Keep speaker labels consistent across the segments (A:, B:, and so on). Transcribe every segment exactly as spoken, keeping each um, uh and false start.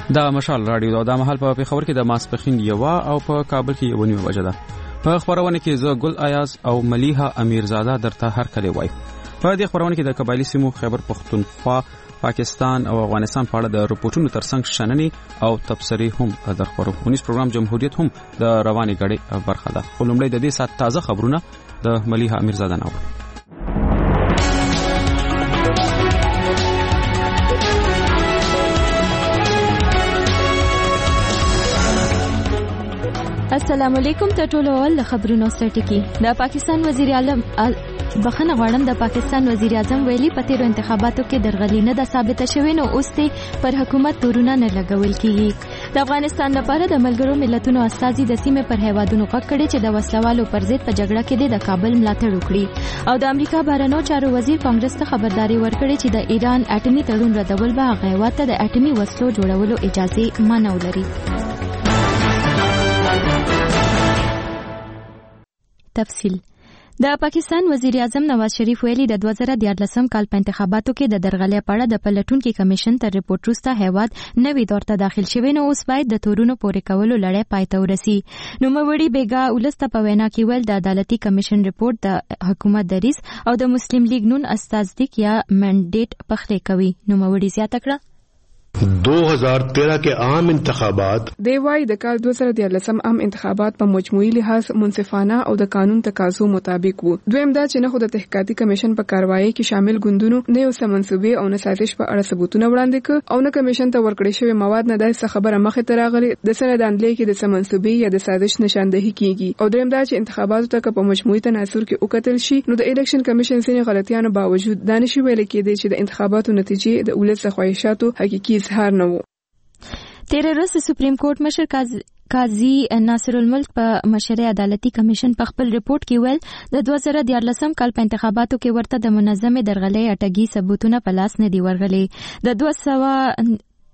A: دا مشال رادیو دا مهال په خبر کې د ماسپخین یوا او په کابل کې یو نیمه بجه ده. په خبرونه کې زه ګل ایاز او ملیحه امیرزاده درته هر کله وای. په دې خبرونه کې د قبایلی سیمو خیبر پختونخوا، پاکستان او افغانستان په اړه د رپورټونو ترڅنګ شننې او تبصرې هم درخورو. ونیس پروګرام جمهوریت هم د رواني غړي برخه ده. ولومړی د دې سات تازه خبرونه د ملیحه امیرزاده نو.
B: السلام علیکم. ته ټول ول خبرونو سرټکی. د پاکستان وزیر اعظم بخنه غواړم د پاکستان وزیر اعظم ویلي په تیرو انتخاباتو کې درغلي نه ده ثابته شوې، نو اوس ته پر حکومت تورونه نه لګول کیږي. د افغانستان لپاره د ملګرو ملتونو استازي د سیمې پر هیوادونو غږ کړي چې د وسلوالو پر ضد په جګړه کې د کابل ملاتړ وکړي. او د امریکا بهرنیو چارو وزیر کانګرس ته خبرداري ورکړي چې د ایران اټومي تړون ردول به هغه هیواد ته د اټومي وسلو جوړولو اجازه منع ولري. تفصیل. د پاکستان وزیر اعظم نواز شریف ویلي د دوه زره دیارلسم کال په انتخاباتو کې د درغلۍ په اړه د پلټونکو کمیشن تر ریپورت وروسته هیواد نوې دور ته داخل شوی، نو اوس باید د تورونو پورې کولو لړۍ پای ته ورسي. نوموړي بیګا ولسته په وینا کې ویل د عدالتي کمیشن ریپورت د حکومت دریځ او د مسلم لیگ نون استازدیک یا منډیټ پخلی کوي. نوموړي زیاته کړه
C: دو ہزار تیرہ کے عام انتخابات
D: دی وای د کال دوه زره دیارلسم عام انتخابات په مجموعي لحاظ منصفانه او د قانون تقاضو مطابق وو. دویم دا چې نه خو د تحقیقاتي کمیشن په کاروایی کې شامل ګوندونو نه یو سمنسوبې او نه سازش په اړه ثبوتونه وړاندې کړ او نه کمیشن ته ورکړې شوی مواد نه داسې خبره مخې ته راغلي د سره داندلې کې د سمنسوبې یا د سازش نشاندهي کیږي. او دریم دا چې انتخاباتو ته په مجموعي تناسب کې وکتل شي، نو د الیکشن کمیشن سینې غلطیانو باوجود دانش ویل کېږي چې د انتخاباتو نتیجې د ولس خواهشاتو حقيقي اظهار نه وو.
B: تیر ورځ سپریم کورټ مشر قاضي ناصر الملک په مشرع عدالتي کمیشن په خپل ریپورت کې ویل د دوه زره دیارلسم کال په انتخاباتو کې ورته د منظمې درغلۍ اټګي ثبوتونه په لاس نه دی ورغلي. د دوه سوه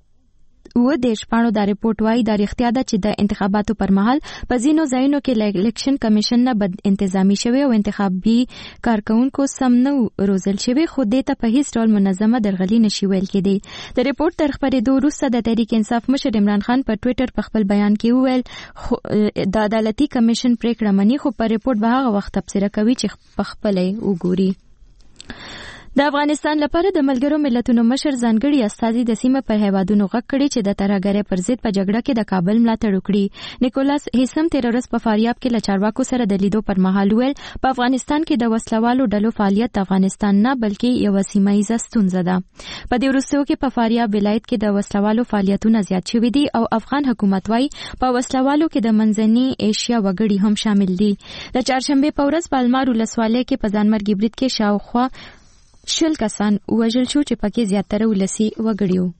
B: و د شپانو دا ریپورت وايي دا اړتیا ده چې د انتخاباتو پر مهال په ځینو ځایونو کې الیکشن کمیشن نه بد انتظامی شوی او انتخابي کارکونکو سم نه روزل شوی، خو دې ته په هیڅ ډول منظمه درغلي نشي ویل کېدی. د ریپورت تر خبرېدو وروسته د تحریک انصاف مشر عمران خان په ټوئیټر په خپل بیان کې وویل د عدالتي کمیشن پریکړه مني، خو په ریپورت به هغه وخت تبصره کوي چې په خپل وګوري. د افغانستان لپاره د ملګرو ملتونو مشر ځانګړي استازي د سیمه پر هیوادونو غږ کړي چې د ترهګرۍ پر ضد په جګړه کې د کابل ملاتړ وکړي. نیکولاس هیسم تیر ورځ په فاریاب کې له چارواکو سره د لیدو پر مهال ویل په افغانستان کې د وسلوالو ډلو فعالیت د افغانستان نه بلکې یو سیمه ییزه ستونزه ده. په دې وروستیو کې په فاریاب ولایت کې د وسلوالو فعالیتونه زیات شوي دي او افغان حکومت وايي په وسلوالو کې د منځنۍ ایشیا وګړي هم شامل دي. د چهارشنبه په ورځ په المار ولسوالۍ کې په ځانمرګي برید کې شاوخوا شل کسان وژل شو چې پکې زیاتره ولسی وګړي وو.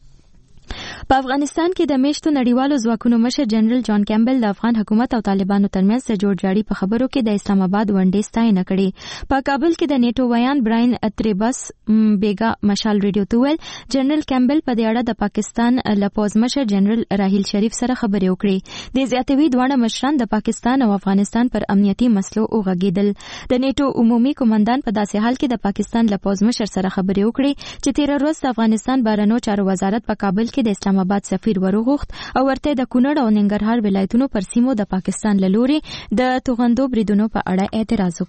B: په افغانستان کې د میشتو نړیوالو ځواکونو مشر جنرال جان کیمبل د افغان حکومت او طالبانو ترمنځ د جوړجاړي په خبرو کې د اسلام آباد ونډې ستاینه کړې. په کابل کې د نیټو ویان براین اتریبس بیگا مشال ریډیو ته ویل جنرال کیمبل په دې اړه د پاکستان له پوز مشر جنرال راهیل شریف سره خبرې وکړې. د زیاتوي دواړه مشران د پاکستان او افغانستان پر امنیتي مسلو وغږیدل. د نیټو عمومي قومندان په داسې حال کې د پاکستان له پوز مشر سره خبرې وکړې چې تیر ورځ د افغانستان بهرنیو چارو وزارت په کابل کې د اسلام آباد سفیر وروغوښت او ورته د کونړ او ننګرهار ولایتونو پر سیمو د پاکستان له لوري د توغندو بریدونو په اړه اعتراض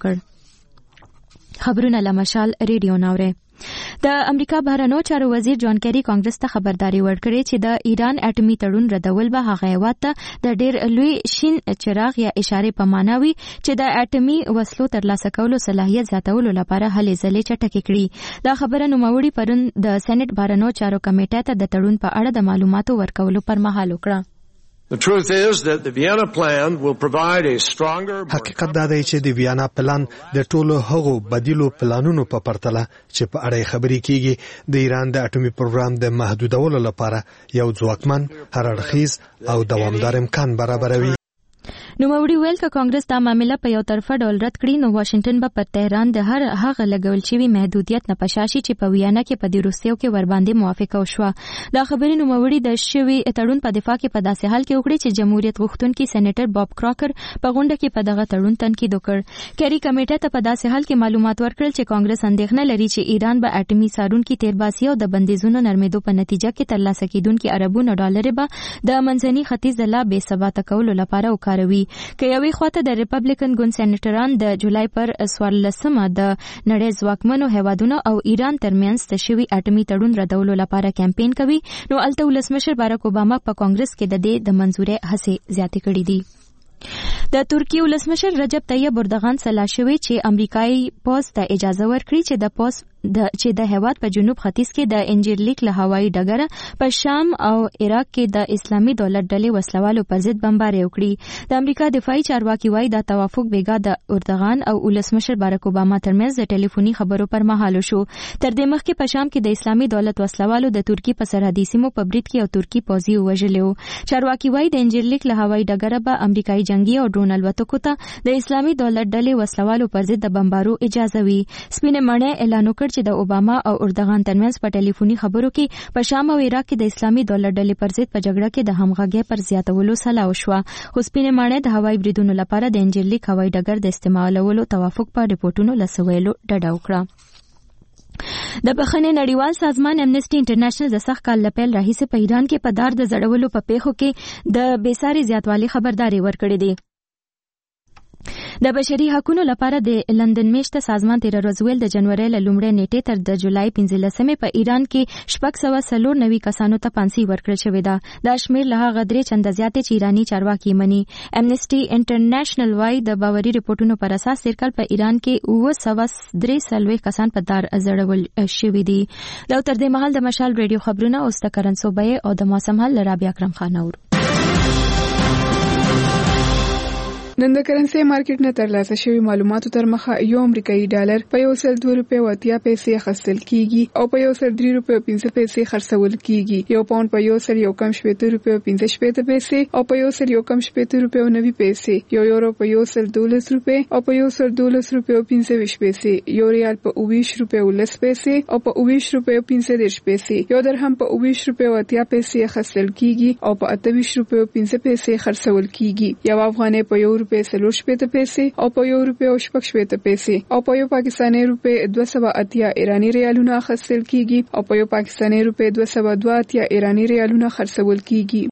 B: وکړ. خبرونه له مشال ریډیو ناوره. د امریکا بهرنیو چارو وزیر جان کیری کانګرس ته خبرداري ورکړې چې د ایران اټومي تړون ردول به هغه هیواد ته د ډېر لوی شین چراغ یا اشاره په معنا وي چې د اټومي وسلو ترلاسه کولو صلاحیت زیاتولو لپاره هلې ځلې چټکې کړي. دا خبره نوموړي پرون د سېنات بهرنیو چارو کمیټې ته د تړون په اړه د معلوماتو ورکولو پر مهال وکړه.
E: حقیقت دا دی چې د ویانا پلان د ټولو هغو بدیلو پلانونو په پرتله چې په اړه خبرې کیږي د ایران د اټومي پروګرام د محدودولو لپاره یو ځواکمن، هر اړخیز او دوامدار امکان برابروي.
B: نوموړي ویل ک کانګرس دا معاملې په یو طرفه ډول رد کړي نو واشنگټن به په تهران د هر هغه لګول شوی محدودیت نه پشاشي چې په ویانا کې په روسیو کې ور باندې موافقه وشوه. دا خبرې نوموړي د شوی تړون په دفاع کې په داسې حال کې وکړي چې جمهوریت غوښتونکي سېنیټر باب کراکر په غونډه کې په دغه تړون تنقید وکړ. کری کمیټه ته په داسې حال کې معلومات ورکړل چې کانګرس اندېښنه لري چې ایران به اټومي سارونکي تیرباسي او د بندیزونو نرمېدو په نتیجه کې ترلاسه کیدونکي اربونو ډالر به د منځني ختیځ لا بې ثباته کولو لپاره وکاروي. که یوې خواته د ریپبلیکن ګوند سېنیټران د جولای پر څوارلسمه د نړۍ ځواکمنو هیوادونو او ایران ترمنځ د شوي اټومي تړون ردولو لپاره کمپاین کوي نو الته ولسمشر باراک اوباما په کانګرس کې د دې د منزورې هڅې زیاتې کړې دي. د ترکیې ولسمشر رجب طیب اردوغان سلا شوی چې امریکایي پوز ته اجازه ورکړي چې د پوز د چې د هیواد په جنوب ختیځ کې د انجیرلیک له هوایي ډګره په شام او عراق کې د اسلامي دولت ډلې وسلوالو پر ضد بمباري وکړي. د امریکا دفاعي چارواکي وايي دا توافق بیګا د اردوغان او ولسمشر باراک اوباما ترمنځ د ټلیفوني خبرو پر مهال شو. تر دې مخکې په شام کې د اسلامي دولت وسلوالو د ترکی په سرحدي سیمو په برید کې او ترکی پوځي وژلو. چارواکي وايي د انجیرلیک له هوایي ډګره به امریکایي جنگي او ډرون الوتکو ته د اسلامي دولت ډلې وسلوالو پر ضد د بمبارو اجازه وي. سپینه مړنه اعلان وکړ چې د اوباما او اردوغان ترمنځ په ټلیفوني خبرو کې په شام او عراق کې د اسلامي دولت ډلې پر ضد په جګړه کې د همغږۍ پر زیاتولو سلا وشوه. خو سپینه مړنه د هوایي بریدونو لپاره د انجیرلیک هوایي ډګر د استعمالولو توافق په ریپورتونو لسویلو ډډه وکړه. د بخښنې نړیوال سازمان امنیسټي انټرنیشنل د سخت کال لپاره راهیسې په ایران کې په دار د زړولو په پیښو کې د بېساري زیاتوالي خبرداري ورکړې ده. د بشري حقوقو لپاره د لندن میشته سازمان تیر ورځ ویل د جنوري له لومړۍ نیټې تر د جولای پنځلسمې په ایران کې شپږ سوه څلور نوي کسانو ته پانسي ورکړل شوې ده. دا شمېر له هغه درې چنده زیات چې ایراني چارواکي مني. امنیسټي انټرنیشنل وايي د باوري رپورټونو پر اساس تیر کال په ایران کې اوه سوه درې څلوېښت کسان په دار ځړول شوي دي. دا تر دې مهال د مشال ریډیو خبرونه اوس د کرنسوبې او د موسم حال رابعه اکرم خان اور
D: نن د کرنسي مارکیټ نه ترلاسه شوی معلوماتو تر مخه یو امریکایي ډالر په یو سل دوه روپۍ او اتیا پیسې اخیستل کیږي او په یو سل درې روپۍ او پنځه پیسې خرڅول کیږي. یو پاوند په یو سل یو کم شپېته روپۍ او پنځه شپېته پیسې او په یو سل یو کم شپېته روپۍ او نوي پیسې. یو یورو په یو سل دولس روپۍ او په یو سل دولس روپۍ او پنځه ویشت پیسې. یو ریال په اوویشت روپۍ او لس پیسې او په اوویشت روپۍ او پنځه دېرش پیسې. یو درهم په اوویشت روپۍ او اتیا پیسې اخیستل کیږي او په اته ویشت روپۍ او پنځه پیسې خرڅول کیږي. یو افغانۍ په یو روپۍ څلور شپېته پیسې او په یو روپۍ او شپږ شپېته پیسې او په یو پاکستاني روپۍ دوه سوه اتیا ایرانی ریالونه اخیستل کیږي او په یو پاکستاني روپۍ دوه سوه دوه اتیا ایرانی ریالونه خرڅول کیږي.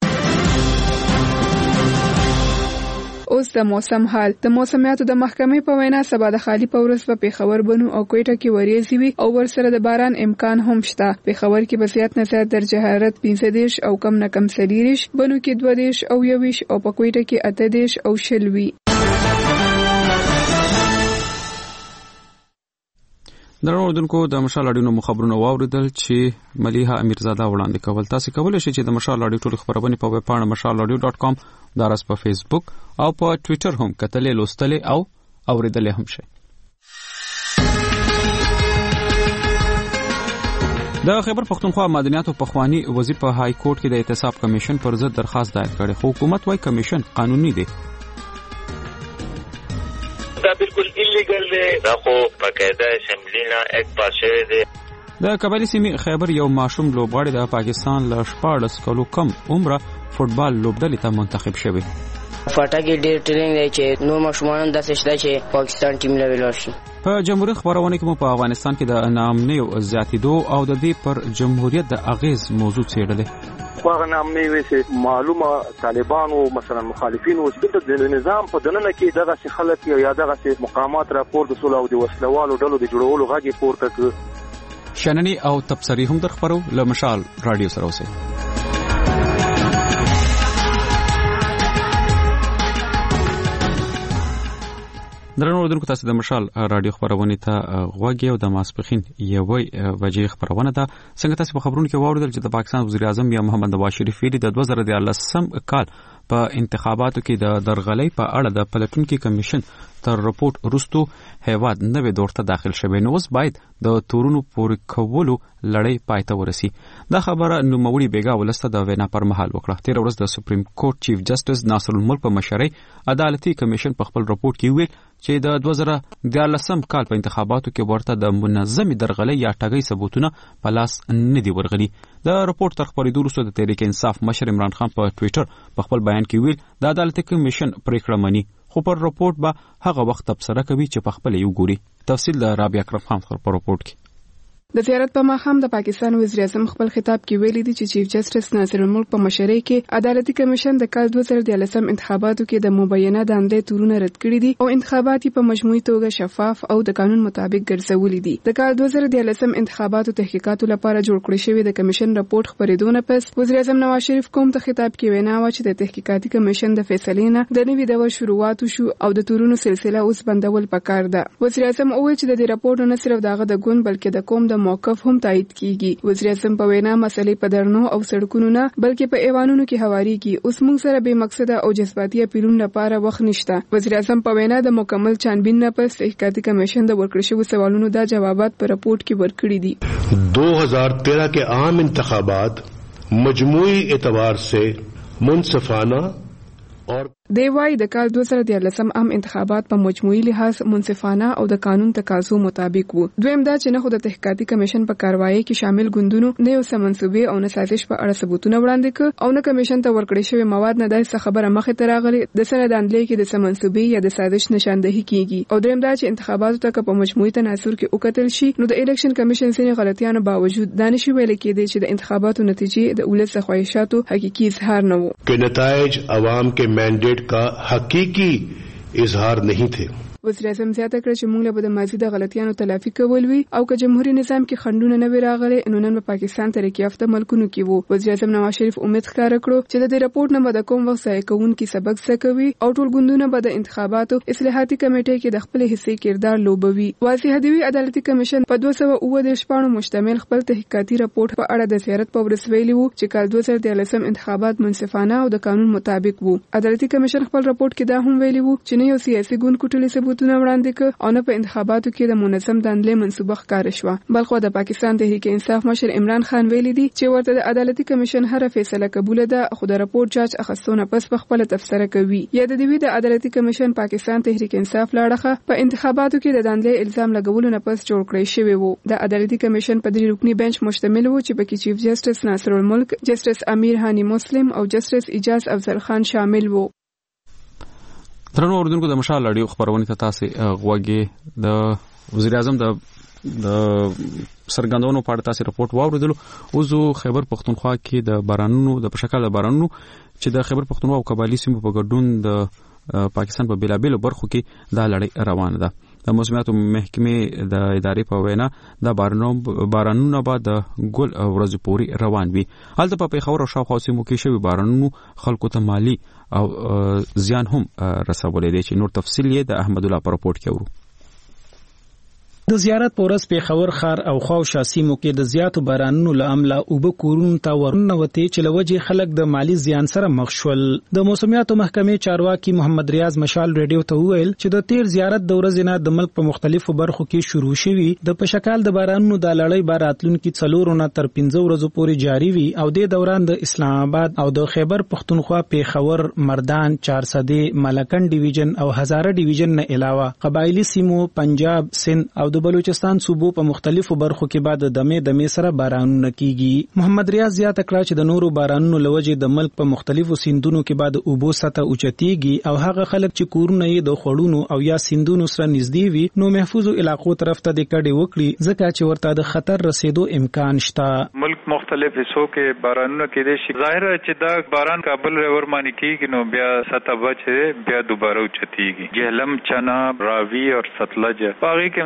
D: اوس د موسم حال. د موسمیاتو د محکمې په وینا سبا د خالی په ورځ په پیښور بنو او کوټه کې وریځي وي او ورسره د باران امکان هم شته. پیښور کې به زیات نه زیات درجه حرارت پنځه دېرش او کم نه کم څلېرویشت، بنو کې دوه دېرش او یوویشت او په کوټه کې اته دېرش او شل وي.
A: درنو اوردونکو د مشال اډینو مخابرونو واوریدل چې ملیحه امیرزاده وړاندې کول. تاسو کولی شئ چې د مشال اډیو ټول خبرونه په ویب پاڼه مشال اډیو ډاټ کام دارس په فیسبوک او په ټوئیټر هم کتلې لوستلې او اوریدلې هم شئ. د خیبر پختونخوا مدنیاتو پخوانی وزیر په های کورټ کې د احتساب کمیشن پر ضد درخواست دایر کړي خو حکومت وايي کمیشن قانوني دی.
F: دا بالکل ایلیګل دی. دا خو باقاعده اسمبلی نه اک پاس شوی دی.
A: د قبایلی سیمې خیبر یو ماشوم لوبغاړی د پاکستان له شپاړس کلو کم عمره فوټبال لوبډلې ته منتخب شوی.
G: فاټا کې ډېر ټریننګ دی چې نو ماشومان داسې شته چې پاکستان ټیم له ویلار شي.
A: په جمهوریت خبرونه کې مو په افغانستان کې د ناامنۍ زیاتېدو او د دې پر جمهوریت د اغیز موضوع څېړلې.
H: خو ناامنۍ وسه معلومه طالبانو مثلا مخالفین او د نظام په دننه کې دغه خلک یا دغه مقامات راپور د سولو او د وسلوالو ډلو د جوړولو غږی پورته کړ.
A: شننی او تبصری هم در خبرو له مشال رادیو سره اوسئ. درنو اوردونکو تاسو د مشال رادیو خبرونه ته غوږی او د ماسپخین یوې وجې خبرونه ده. څنګه تاسو په خبرونو کې واوریدل چې د پاکستان وزیر اعظم یا محمد نواز شریف د دوه زره دیارلسم کال په انتخاباتو کې د درغلۍ په اړه د پلټونکو کمیشن تر رپورت وروسته هیواد نوې دور ته داخل شوی نو اوس باید د تورونو پورې کولو لړۍ پای ته ورسي. دا خبره نوموړي بیګا ولسته د وینا پر مهال وکړه. تیر ورځ د سپریم کورټ چیف جسټس ناصر الملک په مشرۍ عدالتي کمیشن په خپل رپورت کې ویل چې د دوه زره دیارلسم کال په انتخاباتو کې ورته د منظمې درغلۍ یا ټګۍ ثبوتونه په لاس نه دي ورغلي. د رپورت تر خپرېدو وروسته د تحریک انصاف مشر عمران خان په ټویټر په خپل بیان کې ویل د عدالتي کمیشن پریکړه مني خو پر رپورت به هغه وخت تبصره کوي چې په خپل یو ګوري. تفصیل د رابعه اکرم خان په رپورت کې.
D: د زیارت په ماښام د پاکستان وزیر اعظم خپل خطاب کې ویلي دي چې چیف جسټس ناصر الملک په مشرۍ کې عدالتي کمیشن د کال دوه زره دیارلسم انتخاباتو کې د مبینه دندې تورونه رد کړي دي او انتخابات په مجموعي توګه شفاف او د قانون مطابق ګرځولي دي. د کال دوه زره دیارلسم انتخاباتو تحقیقاتو لپاره جوړ کړی شوی د کمیشن رپورت خبرېدو نه پس وزیر اعظم نواز شریف کوم ته خطاب کې وینا و چې د تحقیقاتي کمیشن د فیصلې نه د نوي دور شروعات شو او د تورونو سلسله اوس بندول پکار ده. وزیر اعظم وویل چې د دې رپورت نه صرف دغه د ګوند بلکې د قوم د موقف هم کیږي. وزیر اعظم په وینا مسلې په درنو او سړکونو نه بلکې په ایوانونو کې هواريږي. اوس موږ سره به مقصده او جذباتي اپیلونو لپاره وخت نشته. وزیر اعظم په وینا د مکمل چانبین نه پس تحقیقاتي کمیشن د ورکړې شوی سوالونو دا جوابات په رپورت کې ورکړي دي.
C: دو ہزار تیرہ کے عام انتخابات مجموعی اعتبار سے منصفانہ اور
D: دی وايي د کال دوه زره دیارلسم عام انتخابات په مجموعي لحاظ منصفانه او د قانون تقاضو مطابق وو. دویم دا چې نه خو د تحقیقاتي کمیشن په کاروایی کې شامل ګوندونو نه یو سمنسوبې او نه سازش په اړه ثبوتونه وړاندې کړ او نه کمیشن ته ورکړې شوی مواد نه داسې خبره مخې ته راغلي د سره دندلې کې د سمنسوبې یا د سازش نشاندهي کیږي. او دریم دا چې انتخاباتو ته په مجموعي تناسب کې وکتل شي نو د الیکشن کمیشن سره غلطیانو باوجود دانش ویل کېدی چې د انتخاباتو نتیجې د ولس خواهشاتو حقيقي اظهار نه وو
C: کہ نتائج عوام کے مینډیټ کا حقیقی اظہار نہیں تھے.
D: وزیر اعظم زیاته کړ چې موږ له بده مازی د غلطیانو تلافي کول وی او که جمهوریت نظام کې خندونه نه وی راغلي نو نن په پاکستان ترقی یافته ملکونو کې وو. وزیر اعظم نواز شریف امید ښکار کړو چې د دې رپورت نه به د کوم وخت ځای کوونکي سبق زکوي او ټول ګوندونه به د انتخاباتو اصلاحاتي کمیټې کې د خپل حصې کردار لوبوي. واضح دی عدالتي کمیشن په دوه سوه اووه دیرش پاڼو مشتمل خپل تحقیقاتي رپورت په اړه د زیارت په ورځ ویلي وو چې کال دوه زره دیارلسم انتخابات منصفانه او د قانون مطابق وو. عدالتي کمیشن خپل رپورت کې دا هم ویلي وو چې نه یو سیاسي ګوند کوټلي ثبوتونه وړاندې او نه په انتخاباتو کې د منظم دندلې منسوبه ښکار شوه. بلخو د پاکستان تحریک انصاف مشر عمران خان ویلي دي چې ورته د عدالتي کمیشن هر فیصله قبول ده خو د رپورت جاج اخستونه پس په خپل تفسیر کوي. یا د دې د عدالتي کمیشن پاکستان تحریک انصاف لاړه په انتخاباتو کې د دندلې الزام لګولو نه پس جوړ کړی شوی وو. د عدالتي کمیشن په درې رکنی بنچ مشتمل وو چې پکې چیف جسټس ناصر الملک، جسټس امیر هانی مسلم او جسټس اجاز افضل خان شامل وو.
A: ترنو اوردونکو د مشال اړیو خبرونه ته تاسو غوږی د وزیر اعظم د د سرګندونو په اړه تاسو رپورت واوریدلو. اوسو خیبر پختونخوا کې د بارانونو د پشکل بارانونو چې د خیبر پختونخوا او قبایلی سیمو په ګډون د پاکستان په بیلابیلو برخو کې دا لړۍ روانه ده. د موسمیاتو محکمې د ادارې په وینا د بارانونو بارانونو بعد د ګل ورځ پوري روان وي. هلته په پیښور او شاوخوا سیمو کې شوی بارانونو خلکو ته مالی او زیان هم رسولې دي چې نور تفصیل یې د احمد الله په رپورت کې ورو.
I: د زیارت پورس پیښور خار او خواوشا سیمو کې د زیاتو بارانونو له امله اوبه کورونو ته ورننوتې چې له وجې خلک د مالی زیان سره مخ شول. د موسمیاتو محکمې چارواکي محمد ریاض مشال ریډیو ته وویل چې د تیر زیارت د ورځې نه د ملک په مختلفو برخو کې شروع شوي د پشکال د بارانونو د لړۍ به راتلونکي څلورو نه تر پنځه ورځو پورې جاري وي او د دوران د اسلام آباد او د خیبر پختونخوا پیښور، مردان، چارسدې، ملکن ډیویژن او هزاره ډیویژن نه علاوه قبایلی سیمو، پنجاب، سند او د بلوچستان صوبو په مختلفو برخو کې بعد د دمه دمه سره بارانونه کیږي. محمد ریاض زیاته کړه چې د نورو بارانونو لوجې د ملک په مختلفو سیندونو کې بعد اوبو سطح اوچتيږي او هغه خلک چې کورونه یې د خړونو او یا سیندونو سره نږدې وي نو محفوظو علاقو طرف ته د کډې وکړي ځکه چې ورته د خطر رسیدو امکان شته.
J: ملک مختلف حصو کې بارانونه کېدې شي. ظاهر چې دا باران کابل ورمانی کیږي نو بیا سطح بچ بیا دوباره اوچتيږي. جهلم، چنا، راوی او ستلج باغی کې د باران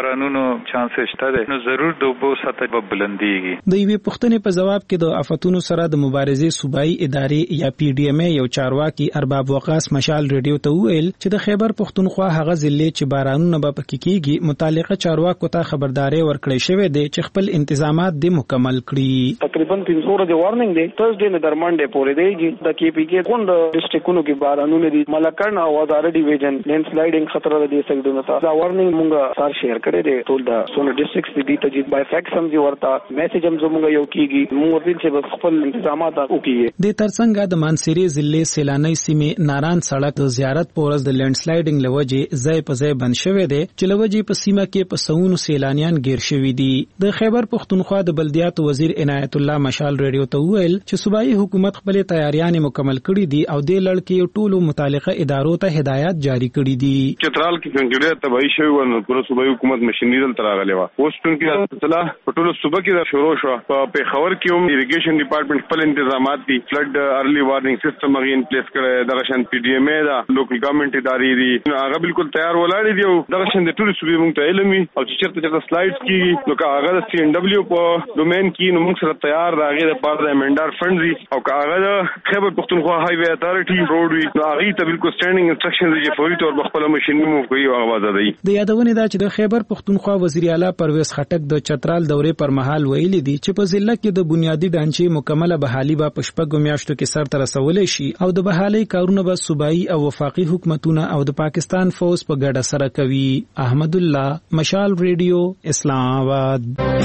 J: بارانونو چانس شته ده، نو ضرور د اوبو سطح به بلندیږي.
I: د یوې پوښتنې په جواب کې د آفتونو سره د مبارزې صوبایي ادارې یا پی ډی ایم ای یو چارواکي ارباب وقاص مشال ریډیو ته وویل چې د خیبر پښتونخوا هغه ضلع چې بارانونه به پکې کیږي متعلقه چارواکو ته خبرداري ورکړې شوې ده چې خپل انتظامات د مکمل کړي.
K: تقریبا پنځه ورځې وارننګ دی، ترسډے نه درمنډه پورې دیږي. د کې پی کې کوم ډیسټریکټونو کې بارانونه دي، ملکرن او هزاره ډیویژن لینډ سلایډینګ خطر د سګډونو ته دا وارننګ مونږه سار شیر کړی دی. ټول د سونه ډیسټریکټس دي ته چې بای فیکټ سم دی ورته میسج هم زموږ یو کیږي، موږ ورته چې خپل انتظامات وکړي.
I: د ترڅنګ د مانسيري ضلع سیلاني سیمه ناران سړک د زیارت پورز د لینډ سلایډینګ لوجه ځای په ځای بند شوی دی چې لوجه په سیمه کې په سونو سیلانیان گیر شوی دي. د خیبر پښتونخوا د بلدیاتو وزیر عنایت الله مشال ریډیو ته وویل چې صوبایي حکومت خپل تیاریاں مکمل کړې دي او د لړکې ټولو متعلقه ادارو ته هدایت جاری کړې دي.
L: چترال کې څنګه تباہي شوی ونه پوره صوبایي حکومت مشینری دل تراغلی و اوس څنګه اصطلاح په ټولو صوبه کې د شروع شو. په پیښور کې هم ایریګیشن ډپارټمنټ خپل انتظامات دي، فلډ ارلی وارنینګ سیستم غي ان پلیس کړی، دغه شان پی ډی ایم ای دا لوکل ګورنمنت ادارې دي هغه بالکل تیار ولاړ دي او دغه شان د ټولو صوبې مونږ ته علمي او چې چیرته چیرته سلایډز کیږي نو هغه د سی ان ډبلیو په ډومین کې نو موږ سره تیار راغی د پاره د امنډار فنډ دي او هغه د خیبر پښتونخوا های وی اتارټي روډ وی نو هغه ته بالکل سټانډینګ انسټرکشنز دي فوري تور بخپل ماشين مو کوي او आवाज دی.
I: د یادونه دا چې د خیبر پښتونخوا وزیر اعلی پرویز خټک د چترال دورې پر مهال ویلي دي چې په ضلع کې د بنیادی ډانچې مکمله بحالي به پشپږ میاشتو کې سر ته رسولې شي او د بحالي کارونه به صوبایي او وفاقي حکومتونه او د پاکستان فوج په ګډه سره کوي. احمد الله، مشال ریډیو، اسلام آباد.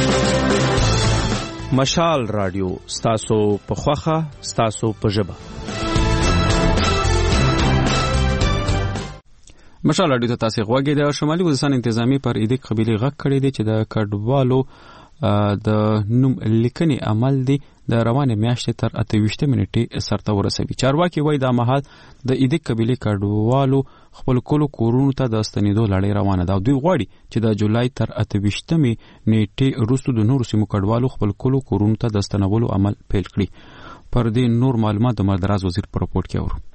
A: مشال رادیو ستاسو په خوخه ستاسو په ژبه. مشال رادیو ته تاسو غوږی د شمالي وزستان انتظامی پر ایدک قبيله غږ کړی دی چې د کډوالو د نوم لیکنې عمل دی د روانه میاشتې تر اته ویشت منټې سرته ورسوي. چارواکي وایي دا مهال د ایدک قبيله کډوالو خپل کولو کورونو ته د ستنېدو لړۍ روانه ده. دوی غواړي چې د جولای تر اته ویشتمې نیټې وروسته د نورو سیمو کډوالو خپل کولو کورونو ته د ستنولو عمل پیل کړي. پر دې نور معلومات د مردراز وزیر په رپورټ کې اورو.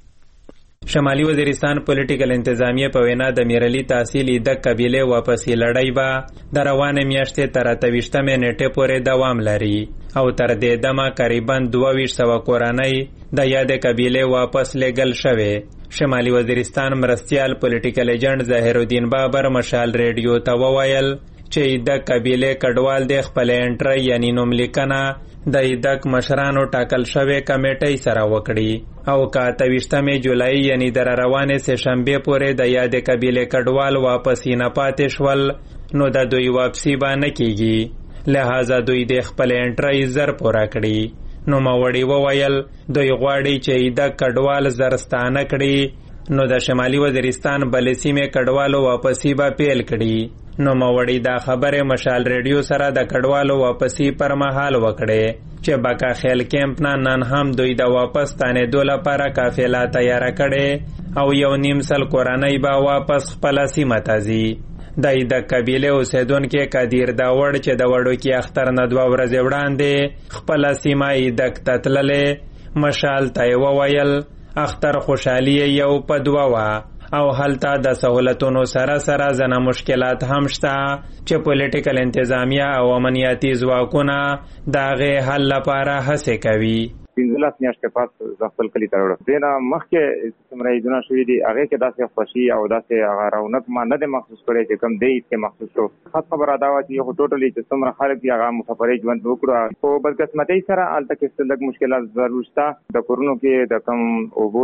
M: شمالي وزیرستان پولیټیکل انتظامیه په وینا د میرلی تحصیل د قبيله واپسی لړۍ به د روانه میاشتې تر اته ویشتمې نیټې پورې دوام لري او تر دې دمه تقریبا دوه ویشت سوه کورنۍ د یاد قبيله واپس لګل شوې. شمالي وزیرستان مرستیال پولیټیکل ایجنټ ظاهر الدین بابر مشال ریډیو ته وویل چې د قبيله کډوال د خپل انټری یعنی نوم لیکنه د ایدک مشرانو ټاکل شوی کمیټې سره وکړي او کا تویشتمې جولای یعنی در روانه سه شنبه پورې د یاد قبيله کډوال واپس نه پاتې شول نو د دوی واپسی باندې کیږي، لہذا دوی د خپل انټری زر پورا کړي. نو موړی وویل دوی غواړي چې ایدک کډوال زرستانه کړي نو د شمالي وزیرستان بلسیمه کډوالو واپسی به پیل کړي. نو موړی دا خبره مشال ریډیو سره د کډوالو واپسی پر مهال وکړي چې باکا خیل کیمپ نه نن هم دوی د واپس تانه دوه لپاره قافله تیار کړي او یو نیم سل کورنۍ به واپس خپل سیمه ته ځي. د د قبيله اوسیدونکو قدیر داوړ چې د وړو کې اختر نه دوه ورځې وړاندې خپل سیمه د تتللې مشال ته وویل اختر خوشحالي یو په دوه وا او هلته د سہولتونو سره سره ځنه مشکلات هم شته چې پولیټیکل انتظامیه او امنیتي ځواکونه د هغې حل لپاره هڅې کوي.
N: پنځلس میاشتې پس زه خپل کلي ته راوړم. دې نه مخکې څومره عیدونه شوي دي هغې کې داسې خوښي او داسې هغه رونق ما نه دی محسوس کړی چې کوم دی عید کې محسوس شو. خاص خبره دا وه چې خو ټوټلي چې څومره خلک دي هغه مسافرۍ ژوند وکړو. خو بدقسمتۍ سره هلته کې څه لږ مشکلات ضرور شته. د کورونو کې د کوم اوبو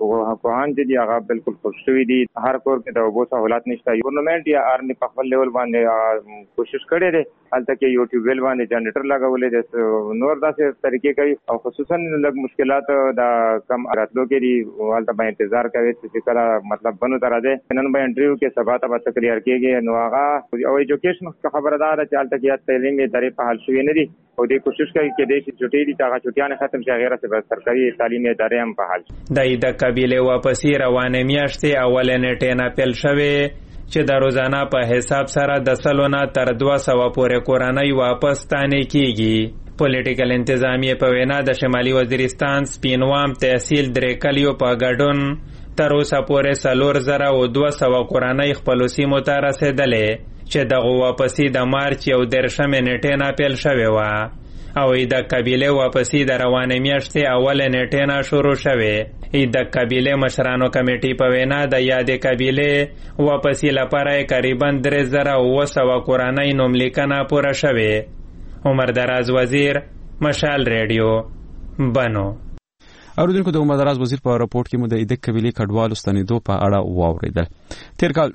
N: پوهان چې دي هغه بالکل خوش شوي دي. هر کور کې د اوبو سهولت نشته. ګورنمنټ یا آرمي په خپل لیول باندې کوشش کړی دی هلته کې یو ټیوبویل باندې جنریټر لګولی دی، نور داسې طریقې کوي او خصوصا لږ مشکلات د کم راتلو کې دي هلته به انتظار کوي چې کله مطلب بنو ته راځي. نن به انټریو کې سبا ته به کلیئر کېږي نو هغه او ایجوکیشن خبره ده چې هلته کې یا تعلیمي ادارې په حال شوي نه دي او دوی کوشش کوي چې دې چې چټۍ دي چې هغه چټیانې ختم شي هغې راسې به سرکاري تعلیمي ادارې هم په حال شي.
M: د د قبیلې واپسي روانه میاشتې اول نیټې نه پیل شوې چې د روزانه په حساب سره د سلو نه تر دوه سوه پورې کورنۍ واپس ستانې کیږي. پولیټیکل انتظامیه په وینا د شمالي وزیرستان سپینوام تحصیل درې کلیو په ګډون تر اوسه پورې څلور زره او دوه سوه کورنۍ خپلو سیمو ته رسېدلې چې دغه واپسی د مارچ یو دېرشمې نیټې نه پیل شوې وه او د قبیله واپسی د روانې میاشتې اوله نیټې نه شروع شوې. د قبیله مشرانو کمیټې په وینا د یادې قبیله واپسی لپاره قریبا درې زره اوه سوه کورنۍ نوملیکنه پوره شوې. عمر دراز وزیر، مشال ریډیو، بنو.
A: اوریدونکو د عمر دراز وزیر په راپورټ کې مو د ایدک قبیله کډوالو ستنېدو په اړه واوریدل. تیر کال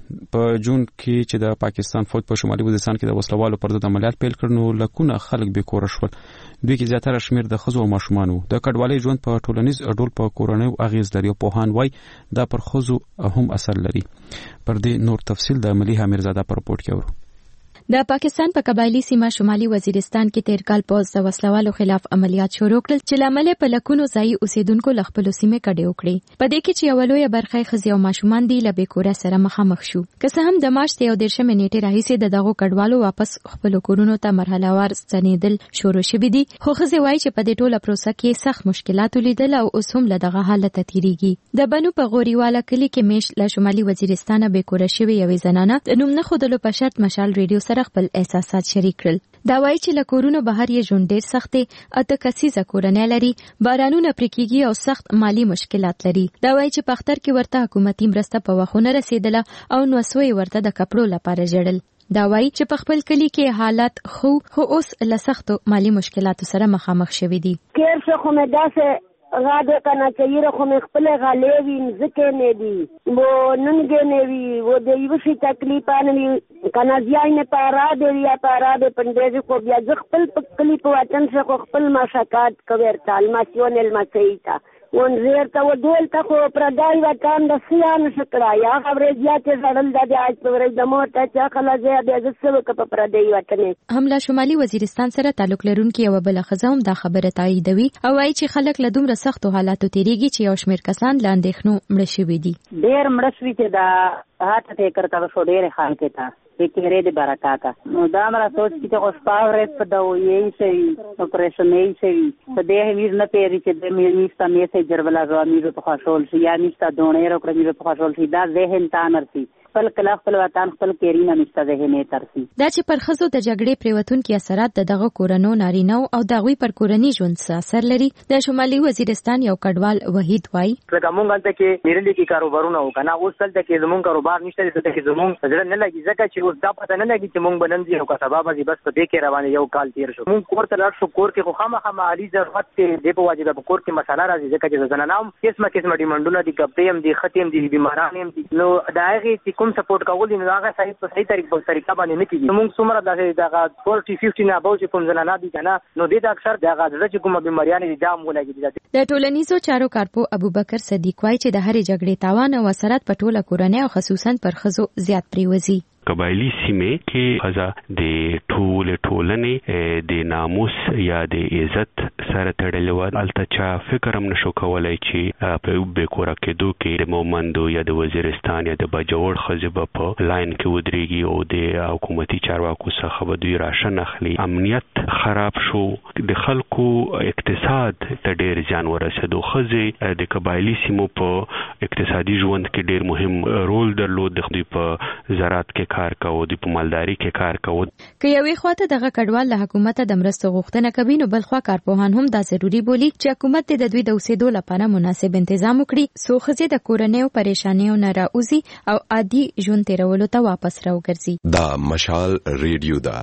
A: په جون کې چې د پاکستان فوج په شمالي وزیرستان کې د وسلوالو پر ضد عملیات پیل کړ نو لکونه خلک بې کوره شول. دوی کې زیاتره شمیر د ښځو او ماشومانو. د کډوالۍ ژوند په ټولنیز ډول په کورنیو اغیز لري او پوهان وایي دا پر ښځو هم اثر لري. پر دې نور تفصیل د ملیحه امیرزاده په راپورټ کې اورو.
B: د پاکستان په قبایلی سیمه شمالي وزیرستان کې تیر کال پوز د وسلوالو خلاف عملیات شروع کړل چې لامل په لکونو ځای اوسیدونکو لخپل سیمه کډې وکړي. په دې کې چې اولوی برخه خزي او ماشومان دی لبه کوره سره مخامخ شو. که څه هم د مارچ یو دیرشمې نیټې راهیسې د دغه کډوالو واپس خپل کورونو ته مرحله وار ستنېدل شروع شوي دي، خو خزي وایي چې په دې ټوله پروسه کې سخت مشکلات ولیدل او اوس هم له دغه حالت تیریږي. د بنو په غوریواله کلی کې میش له شمالي وزیرستان به کوره شوی یوې زنانه د نوم نه خودلو په شرط مشال ریډیو سره خپل احساس شریک کړل. دا وایي چې له کورونو بهر یې ژوند ډېر سخت دی، اته کسیزه کورنۍ لري، بارانونه پرې کېږي او سخت مالی مشکلات لري. دا وایي چې په اختر کې ورته حکومتي مرسته په وخت نه رسېدله او نو سوی ورته د کپړو لپاره ژړل. دا وایي چې په خپل کلی کې حالات خو خو اوس له سختو مالی مشکلاتو سره مخامخ شوي دي.
O: کیر څه خو مې داسې غاده کنه چې یره خو مې خپل غالې وین ځکه نه دی و ننګ نه وی و د یو شي تکلیف نه کنه ځای نه پارا دی یا پارا دی پندې کو بیا ځ خپل کلی په وطن څخه خپل مشکات کوي تالماسیون المسیتا ون زیر ته ودول ته خو پردای وطن د سیان شکړه یا خبرې زیاتې زړل د اج په ورځ د مور ته چا خلا زیات د زسو په پردای وطن
B: هم له شمالي وزیرستان سره تعلق لرونکي یو بل خزه هم دا خبره تاییدوي او وايي چې خلک له دومره سختو حالاتو تیریږي چې یو شمېر کسان له اندېښنو مړه شوي دي.
P: ډېر مړه شوي چې دا هاته ته کرتا شو ډېر خلک ته د کېره د برکاته نو دا مرا سوچ چې اوس پاور په دا وایي چې اپریشن یې شي په دې هیڅ نه پیری چې د میستا میسه جربلا غوامي په خاصول شي یا میستا دونې راکړي په خاصول شي دا ذهن تا نرسي خپل کلا خپل وطن خپل کېرینه میستا ذهن ترسي.
B: دا چې پر خزو د جګړې پریوتون کې اثرات د دغه کورنو نارینو او دغوی پر کورنی ژوند څه اثر لري. د شمالي وزیرستان یو کډوال وحید وای
Q: څنګه مونږ ته کې میرلي کې کاروبارونه وکنه اوس تل ته کې زمون کاروبار نشته ته کې زمون ځل نه لګي ځکه چې اوس دا پته نه لګي چې مونږ بنن دي او کا سبب دي بس په دې کې روانه یو کال تیر شو مونږ کور ته لاړ شو کور کې خو خامخا مالي ضرورت دې په واجب په کور کې مساله راځي ځکه چې زنانه هم قسمه قسمه ډیمانډونه دي کپړې هم دي ختم دي بیماران هم دي نو دا هغه چې کوم سپورټ کول نو هغه صحیح په صحیح طریقه په طریقه باندې نه کیږي موږ څومره دغه چالیس پنځه نه به چې کوم زنانه دي کنه نو دې د اکثر دغه چې کومه بیماریان دي جام ولګي.
B: د ټولنیزو چارو کارپو ابوبکر صدیق وایي چې د هرې جګړې تاوان او اثرات په ټوله کورنۍ او خصوصا پر خزو زیات پریوزي.
R: قبایلی سیمه کې خزا د ټول ټولنې د ناموس یا د عزت سره تړلې و الته چا فکر هم نشو کولای چې په به کورا کېدو کې د مومندو یا د وزیرستان یا د بجوړ خزبه په لاین کې ودرېږي او د حکومتي چارواکو څخه به دوی راشن اخلي. امنیت خراب شو، د خلکو اقتصاد ته ډېر زیان ورسېدو. خزه د قبایلی سیمو په اقتصادي ژوند کې ډېر مهم رول درلود. د دوی په زراعت کې کار کوي، د پمالداري کې کار کوي.
B: که یوې خواته دغه کډوال له حکومت د مرستو غوښتنه کوي نو بل خوا کارپوهان هم دا ضروري بولي چې حکومت د دوی د اوسېدو لپاره مناسب تنظیم وکړي څو ښځې د کورنیو پریشانیو نه راوځي او عادي ژوند تیرولو ته واپس راوګرځي.
S: دا مشال ریډیو دا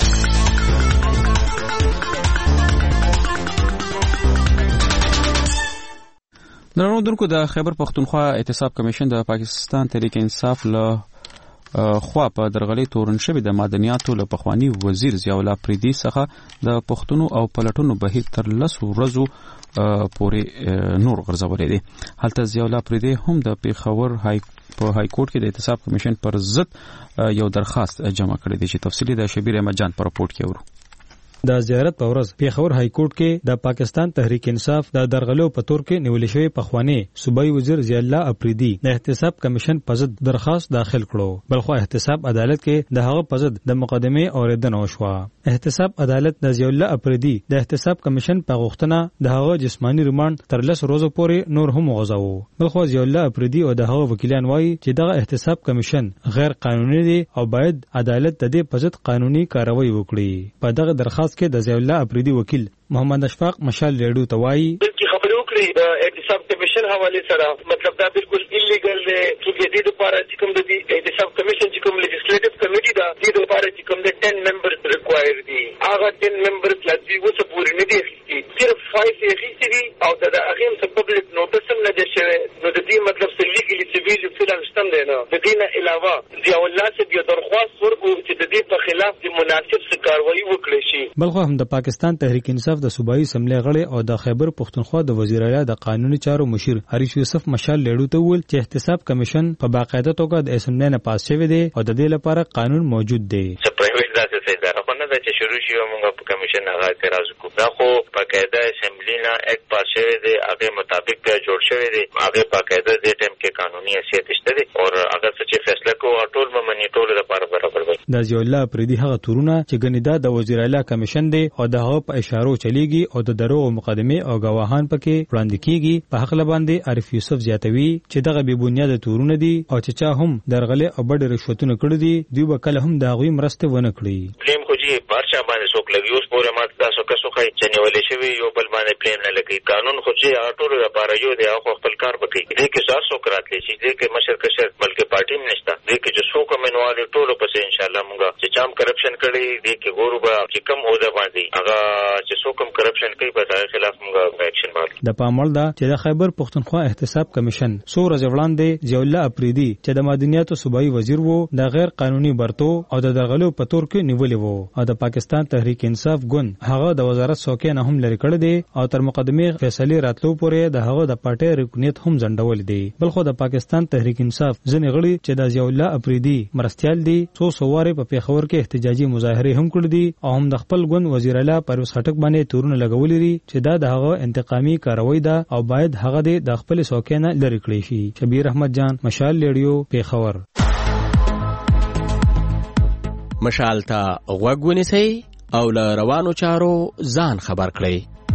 A: نړیوالو د خیبر پختونخوا اعتصاب کمیشن د پاکستان تحریک انصاف له خوا په درغلي تورن شوی د مدنیاتو له پخوانی وزیر ضیاء الله پریدي څخه د پښتونو او پلټونو بهیر تر لسو ورځو پورې نور غرزولې دي. هلته ضیاء الله پریدي هم د پیښور های په های کورټ کې د اعتصاب کمیشن پر ضد یو درخواست جمع کړی دی چې تفصیلی د شبیر احمد جان پر راپورټ کې ورو.
I: د زیارت په ورځ پیښور های کورټ کې د پاکستان تحریک انصاف د درغلو په تور کې نیول شوی پخوانی صوبایي وزیر ضیاء الله اپریدي د احتساب کمیشن په ضد درخواست داخل کړو، بلخو احتساب عدالت کې د هغه په ضد د مقدمه اوریدنه وشوه. احتساب عدالت د ضیاء الله اپریدي د احتساب کمیشن په غوښتنه د هغه جسمانی ریماند تر لس ورځې پورې نور هم وغځاوه، بلخو ضیاء الله اپریدي او د هغه وکیلان وایي چې دغه احتساب کمیشن غیر قانوني دی او باید عدالت د دې په ضد قانوني کاروایی وکړي. په دغه درخواست کې د ضیاء الله اپریدي وکیل محمد اشفاق مشال ریډیو ته وایي
T: چې خبرې وکړي د احتساب کمیشن حواله سره، مطلب دا بالکل ایلیګل دی چې د دې لپاره چې کوم د احتساب کمیشن چې کوم لیجسلیټیو کمیټي دا د دې لپاره چې کوم د ټن ممبرز ریکوایر دي، هغه ټن ممبرز لازمي وسه پورې نه دي اخیستي، صرف فایو یې اخیستي دي او د هغې هم څه پبلک نوټس هم نه دی شوی. نو د دې مطلب څه لیګلي سیویل فلان شته دی نه. د دې نه علاوه ضیاء الله صاحب یو درخواست ورکړو چې د دې په خلاف د مناسب څه کاروایی وکړي شي.
I: بلخو هم د پاکستان تحریک انصاف د صوبایي اسمبلی غړي او د خیبر پښتونخوا د وزیر اعلی د قانوني چارو مشیر حریث یوسف مشال لیډو ته ویل چې احتساب کمیشن په باقاعده توګه د اسمبلی نه پاس شوی دی او د دې لپاره قانون موجود دی.
F: چې شروع شي موږ په کمیشن هغه اعتراض وکړو، دا خو باقاعده اسمبلی نه اکټ پاس شوی دی، هغه مطابق جوړ شوی دی، هغه باقاعده د ټیم کې قانوني حیثیت شته دی او هغه څه فیصله کوي ټول ممنی ټول لپاره برابر دی.
I: د ضیاء الله اپریدي هغه تورونه چې ګنیدا د وزیر اعلی کمیشن دی او د هغه په اشارو چلیږي او د درو مقدمه او گواهان پکې وړاندې کیږي. په حق لباندې عارف یوسف زیاتوي چې دغه بې بنیاد تورونه دي او چې چا هم درغله او بډ رشوتونه کړی دي، دوی به کله هم د غوي مرسته ونه کړي.
F: پلیم خو جی بارشا باندې څوک لګي اوس پورې ماته تاسو کسو خای چې نیولې شوی یو بل باندې پلیم نه لګي. قانون خو جی ټول لپاره یو دی او خپل کار وکړي. دې کې څو څوک راتلی شي، دې کې مشر کشر بلکې پارټي نشته، دې کې چې څوک منواله ټول پسې ان شاء الله مونږه چې چام کرپشن کړي دې کې ګورو به چې کم اوده باندې هغه چې څوک کم کرپشن کوي په هغه خلاف مونږه اکشن وکړو.
I: د پاموړ دا چې د خیبر پښتونخوا احتساب کمیشن څو ورځې وړاندې ضیاء الله اپریدي چې د مدنیاتو صوبایي وزیر وو د غیر قانوني برتو او د درغلو په تور کې نیولې وو او د پاکستان تحریک انصاف ګوند هغه د وزارت څوکۍ نه هم لري کړی دی او تر مقدمه فیصله راتلو پورې د هغه د پارټي رکنیت هم ځنډول دی. بلخو د پاکستان تحریک انصاف ځنې غړي چې د ضیاء الله اپریدي مرستيال دي څو سواره په پیښور کې احتجاجي مظاهره هم کړې دي او هم د خپل ګوند وزیر اعلی پرویز خټک باندې تورونه لګولې دي چې دا د هغه انتقامي کاروي ده او باید هغه د خپل څوکۍ نه لري کړی شي. شبیر احمد جان، مشال ریډیو، پیښور.
U: مشال ته غوږ ونیسئ او له روانو چارو ځان خبر کړئ.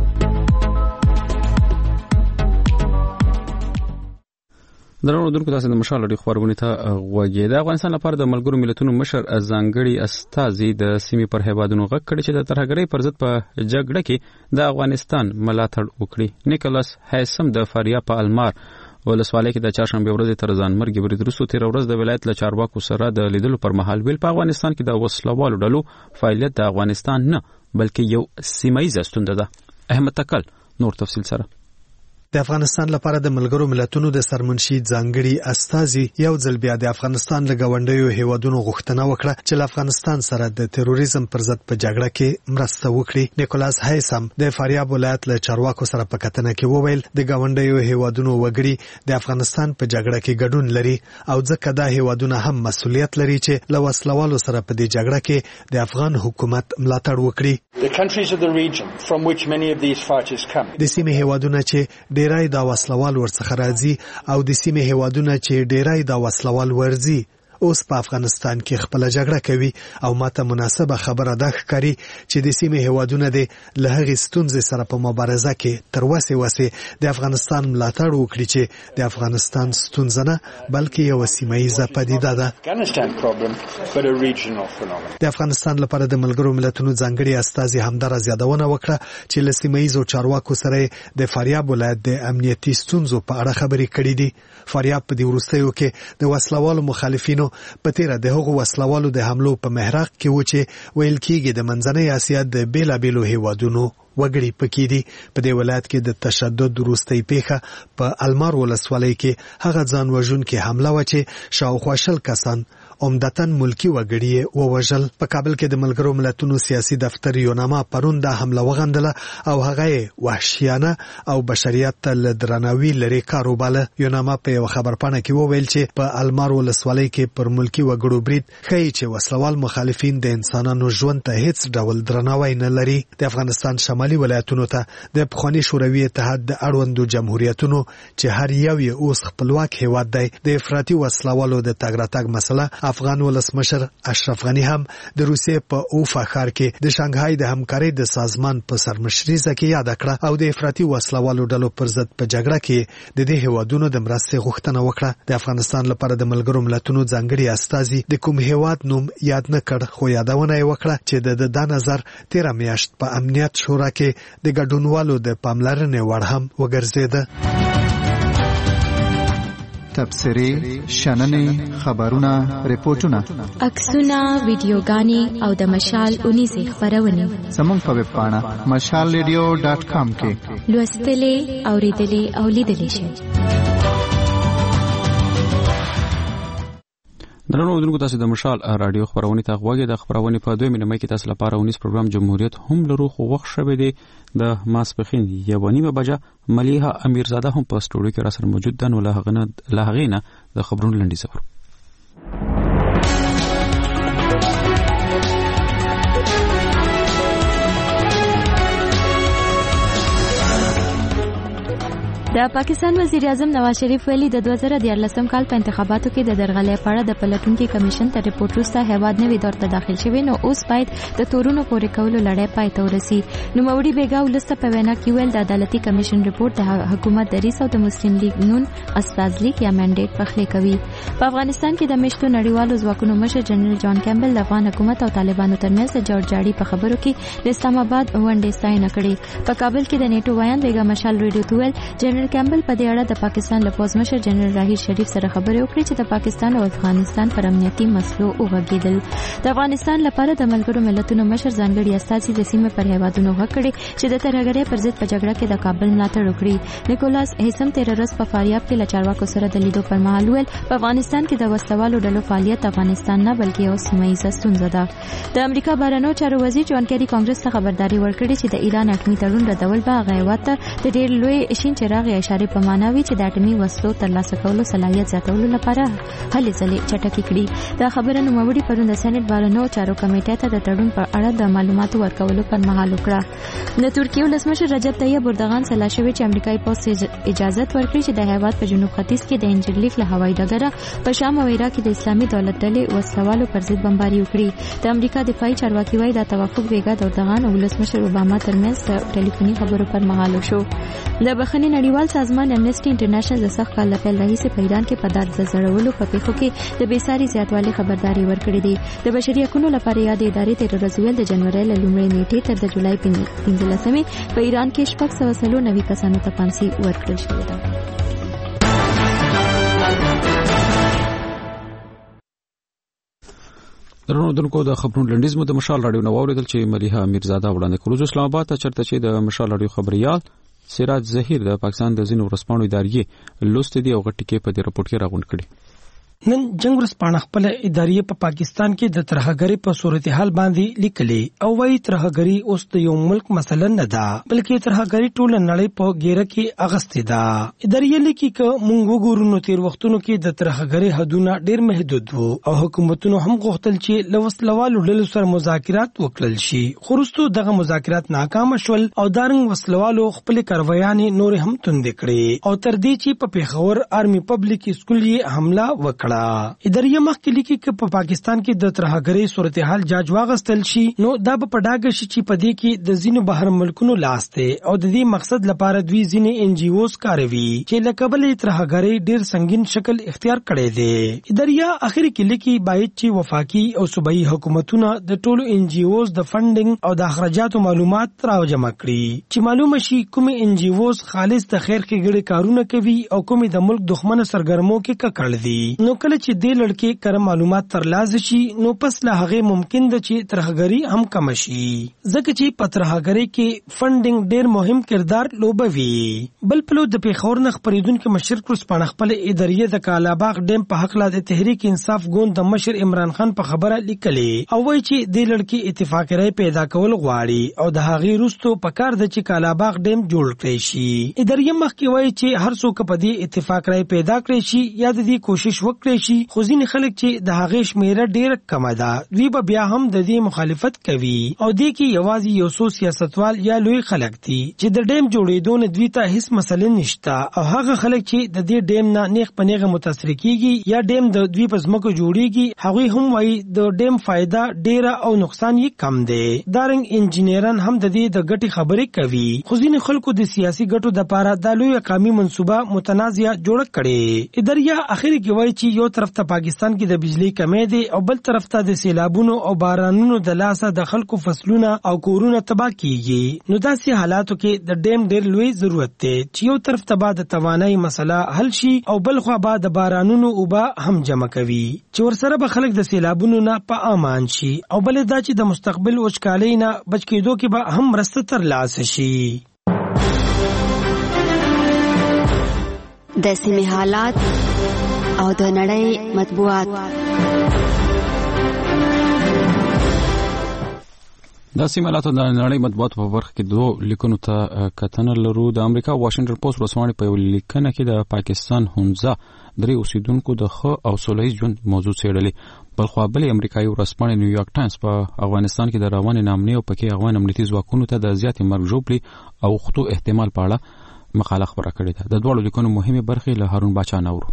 A: درنو دونکو تاسو د مشال لري خبرونه ته غوږی. د افغانستان لپاره د ملګرو ملتونو مشر ځانګړي استازي د سیمې پر هیوادونو غږ کړي چې د ترهګرۍ پر ضد په جګړه کې د افغانستان ملاتړ وکړي. نیکولاس هیسم د فاریاب په المار ولسوالۍ کې د چهارشنبه ورځې تر ځانمرګي برید وروسته تیر ورځ د ولایت له چارواکو سره د لیدلو پر مهال ویل په افغانستان کې د وسلوالو ډلو فعالیت د افغانستان نه بلکې یو سیمه ییزه ستونزه ده. احمد تکل نور تفصیل سره.
E: د افغانستان لپاره د ملګرو ملتونو د سرمنشي ځانګړي استازي یو ځل بیا د افغانستان له ګاونډیو هیوادونو غوښتنه وکړه چې له افغانستان سره د تروریزم پر ضد په جګړه کې مرسته وکړي. نیکولاس هیسم د فاریاب ولایت له چارواکو سره په کتنه کې وویل د ګاونډیو هیوادونو وګړي د افغانستان په جګړه کې ګډون لري او ځکه دا هیوادونه هم مسؤلیت لري چې له وسلوالو سره په دې جګړه کې د افغان حکومت ملاتړ وکړي.
V: The countries of the region from which many of these fighters come.
E: د سیمې هیوادونه چې ډیرای دا وسلوال ورڅخه راځي او د سیمې هیوادونه چې ډیرای دا وسلوال ورځي اوس په افغانستان کې خپل جګړه کوي او ماته مناسبه خبره ده ښکاري چې د سیمې هیوادونه د لهغې ستونزې سره په مبارزه کې تر وسې وسې د افغانستان ملاتړ وکړي چې د افغانستان ستونزه نه بلکې یو سیمه ییزه پدیده ده. د افغانستان لپاره د ملګرو ملتونو ځانګړي استازي همدارا زیادونه وکړه چې له سیمه ییزو چارواکو سره د فاریاب ولایت د امنیتي ستونزو په اړه خبرې کړې دي. فاریاب په دې وروستیو کې د وسلوالو مخالفینو په تیر د هغو وسلوالو د حملو په محراق کې و چې ویل کېږي د منځنۍ اسیا د بیلابیلو هیوادونو وګړي پکې دي. په دې ولایت کې د تشدد وروستۍ پیښه په المار ولسوالۍ کې هغه ځان وژونکې حمله و چې شاوخوا شل کسان عمدتاً ملکی وګړي ووژل. په کابل کې د ملګرو ملتونو سیاسي دفتر یوناما پرون د حمله وغندله او هغه وحشیانه او بشریت ته درناوی لري کار وباله. یوناما په یو خبرپاڼه کې وویل چې په المار ولسوالۍ کې پر ملکی وګړو برید ښیي چې وسلوال مخالفین د انسانانو ژوند ته هیڅ ډول درناوی نه لري. د افغانستان شمالي ولایتونو ته د پخواني شوروي اتحاد د اړوندو جمهوریتونو چې هر یو یې اوس خپلواک هیواد دی د افراطي وسلوالو د تګ راتګ مسله افغان ولسمشر اشرف غني هم د روسیې په اوفا ښار کې د شانګهای د همکارۍ د سازمان په سرمشرۍ کې یاد کړه او د افراطي وسلوالو ډلو پر ضد په جګړه کې د دې هیوادونو د مرستې غوښتنه وکړه. د افغانستان لپاره د ملګرو ملتونو ځانګړي استازي د کوم هیواد نوم یاد نه کړ خو یادونه یې وکړه چې د د نظر تیر میاشت په امنیت شورا کې د ګډونوالو د پاملرنې وړ هم وګرځیده.
G: تبصرې، شننې، خبرونه، ریپورتونه،
B: عکسونه، ویډیوګانې او د مشال اونیزه خبرونه
G: زموږ په ویب پاڼه مشال ریډیو ډاټ کام کې
B: لوستلې، اوریدلې او لیدلې شئ.
A: درنو اوریدونکو تاسو د مشال رادیو خبرونه ته غوږی د خبرونه په دوه مینه کې تاسو لپاره اونیز پروګرام جمهوریت هم لرو خو وخت شوه دی د ماسپخین یو نیمه بجه ملیحه امیرزاده هم په سټوډیو کې را سره موجود ده. نو له هغه نه له هغه نه د خبرونو لنډیز اورو.
B: د پاکستان وزیر اعظم نواز شریف ویلي د دوه زره دیارلسم کال په انتخاباتو کې د درغلۍ په اړه د پلټونکو کمیشن ته ریپورت وروسته هیواد نوې دور ته داخل شوی نو اوس باید د تورونو پورې کولو لړۍ پای ته ورسي. نوموړي بیګا ولسته په وینا کې ویل د عدالتي کمیشن ریپورت د حکومت دریس او د مسلم لیگ نون استاذ لیگ یا منډیټ پخلی کوي. په افغانستان کې د مشتو نړیوالو ځواکونو مشر جنرال جان کیمبل د افغان حکومت او طالبانو ترمنځ د جوړجاړي په خبرو کې د اسلام آباد ونډې ستاینه کړې. په کابل کې د نیټو وایان بیګا مشال ریډیو ته ویل جنرال کیمبل په دې اړه د پاکستان له پوز مشر جنرال راهیر شریف سره خبرې وکړې چې د پاکستان او افغانستان پر امنیتي مسلو وغږیدل. د افغانستان لپاره د ملګرو ملتونو مشر ځانګړي استازي د سیمې پر هیوادونو غږ کړي چې د ترهګرۍ پر ضد په جګړه کې د کابل ملاتړ وکړي. نیکولاس هیسم تیر ورځ په فاریاب کې له چارواکو سره د لیدو پر مهال ویل په افغانستان کې د وسلوالو ډلو فعالیت افغانستان نه بلکې یو سیمه ییزه ستونزه ده. د امریکا بهرنیو چارو وزیر جان کیری کانګرس ته خبرداري ورکړې چې د ایران اټومي تړون ردول به هغه هیواد ته د ډېر لوی شین چراغ اشاره په معنا وي چې د اټومي وسلو ترلاسه کولو صلاحیت زیاتولو لپاره هلې ځلې چټکې کړي. دا خبره نوموړي پرون د سېنات بهرنیو چارو کمیټې ته د تړون په اړه د معلوماتو ورکولو پر مهال وکړه. د ترکیې ولسمشر رجب طیب اردوغان سلا شوی چې امریکایي پوځ اجازه ورکړي چې د هیواد په جنوب ختیځ کې د انجرلیک له هوایي ډګره په شام او عراق کې د اسلامي دولت ډلې وسلوالو پر ضد بمباري وکړي. د امریکا دفاعي چارواکي وايي دا توافق بیګا د اردوغان او ولسمشر اوباما ترمنځ ټلیفوني خبرو پر مهال وشو. د بخښنې نړیوال سازمان امنیسټي انټرنیشنل د سخت کال پیل راهیسې په ایران کې په دار زړولو په پیښو کې د بېساري زیاتوالي خبرداري ورکړې ده. د بشري حقوقو لپاره یاد ادارې تیر ورځ ویل د جنوري له لومړۍ نیټې تر د جولای پنځلسمې په ایران کې شپږ سوه څلور نوي کسانو ته پانسي ورکړل شوې ده.
A: درنو دونکو د خبرونو لنډیز مو د مشال رادیو نو اوریدل چې ملیحه امیرزاده وړاندې کړو. اسلام آباد ته چرته چې د مشال رادیو خبريال سراج ظهیر د پاکستان د ځینو ورسپانو ادارې لوست دي او غټ کې په دې رپورت کې راغونډ کړي.
I: نن جنگ ورسپانه خپل ادارې په پاکستان کې د ترهګری په صورتحال باندې لیکلي او وايي ترهګری اوس د یو ملک مسله نه ده بلکې ترهګری ټول نړۍ په ګیره کې اغستې ده. ادارې لیکي ک مونږ وګورو نو تیر وختونو کې د ترهګری حدونه ډېر محدود وو او حکومتونو هم غوښتل چې لوسلوالو ډلو سره مذاکرات وکړل شي خو وروسته دغه مذاکرات ناکام شول او دارنګ وسلوالو خپل کاروایانې نور هم توندې کړې او تر دې چې په پیښور آرمي پبلک سکول یې حمله وکړه. ادارې مخکې لیکي چې په پاکستان کې د ترهګری صورتحال جاج واغستل شي نو دا په پډاګه شي چې په دې کې د ځینو بهر ملکونو لاس ته او د دې مقصد لپاره دوی ځینې ان جی اوز کاروي چې له قبل ترهګری ډیر سنگین شکل اختیار کړي دي. ادارې اخر کې لیکي باید چې وفاقي او صوبایي حکومتونه د ټولو ان جی اوز د فندینګ او د اخراجاتو معلومات راوجمع کړي چې معلومه شي کوم ان جی اوز خالص د خیر ښېګړې کارونه کوي او کوم د ملک دښمن سرګرمو کې ککړ دي. نو
C: کله چې د لړکې کر معلومات ترلاسه شي نو پس له هغه ممکن ده چې ترهګری هم کم شي ځکه چې په ترهګری کې فندینګ ډیر مهم کردار لوبوي. بل پلو د پیښور نه خبرېدونکو مشر کورسپانه خپل ادارې د کالاباغ ډیم په حق لا د تحریک انصاف ګوند د مشر عمران خان په خبره لیکلې او وایي چې د لړکې اتفاق راي پیدا کول غواړي او د هغې وروسته پکار ده چې کالاباغ ډیم جوړ کړي شي. ادارې مخکې وایي چې هر څوک په دې اتفاق راي پیدا کړي شي یا د دې کوشش وکړي شي خو ځینې خلک چې د هغې شمیره ډیره کمه ده دوی به بیا هم د دې مخالفت کوي او دې کې یوازې یو څو سیاستوال یا لوی خلک دي چې د ډیم جوړېدو نه دوی ته هیڅ مسلې نشته او هغه خلک چې د دې ډیم نه نیغ په نیغه متاثر کیږي یا ډیم د دوی په ځمکو جوړیږي هغوی هم وایي د ډیم فایده ډیره او نقصان یې کم دی. دارنګ انجینران هم د دې د ګټې خبرې کوي خو ځینې خلکو د سیاسي ګټو دپاره دا لویه قومي منصوبه متنازعه جوړه کړې. اداریا اخر کې وایي چې یو طرف ته پاکستان کې د بجلی کمی دی او بل طرف ته د سیلابونو او بارانونو د لاسه د خلکو فصلونه او کورونه تباه کیږي. نو داسې حالاتو کې د ډیم ډیر لوی ضرورت دی چې یو طرف ته به د توانایي مسله حل شي او بل خوا به د بارانونو اوبه هم جمع کوي چې ورسره به خلک د سیلابونو نه په امان شي او بل دا چې د مستقبل وچکالۍ نه بچ کېدو کې به هم مرسته ترلاسه شي.
H: د سیمې حالات او د نړۍ مطبوعات.
A: د سیمې حالات او د نړۍ مطبوعات په برخه کې دوه لیکونو ته کتنه لرو. د امریکا واشنګټن پوسټ ورځپاڼې په یو لیکنه کې د پاکستان هونزا درې اوسیدونکو د ښه او سوله ییز ژوند موضوع څېړلې. بلخوا بلې امریکایي ورځپاڼې نیویارک ټایمز په افغانستان کې د روانې نامنې او پکې افغان امنیتي ځواکونو ته د زیاتې مرګ ژوبلې او خطو احتمال په اړه مقاله خبره کړې ده. د دواړو لیکنو مهمه برخې له هارون باچا نورو.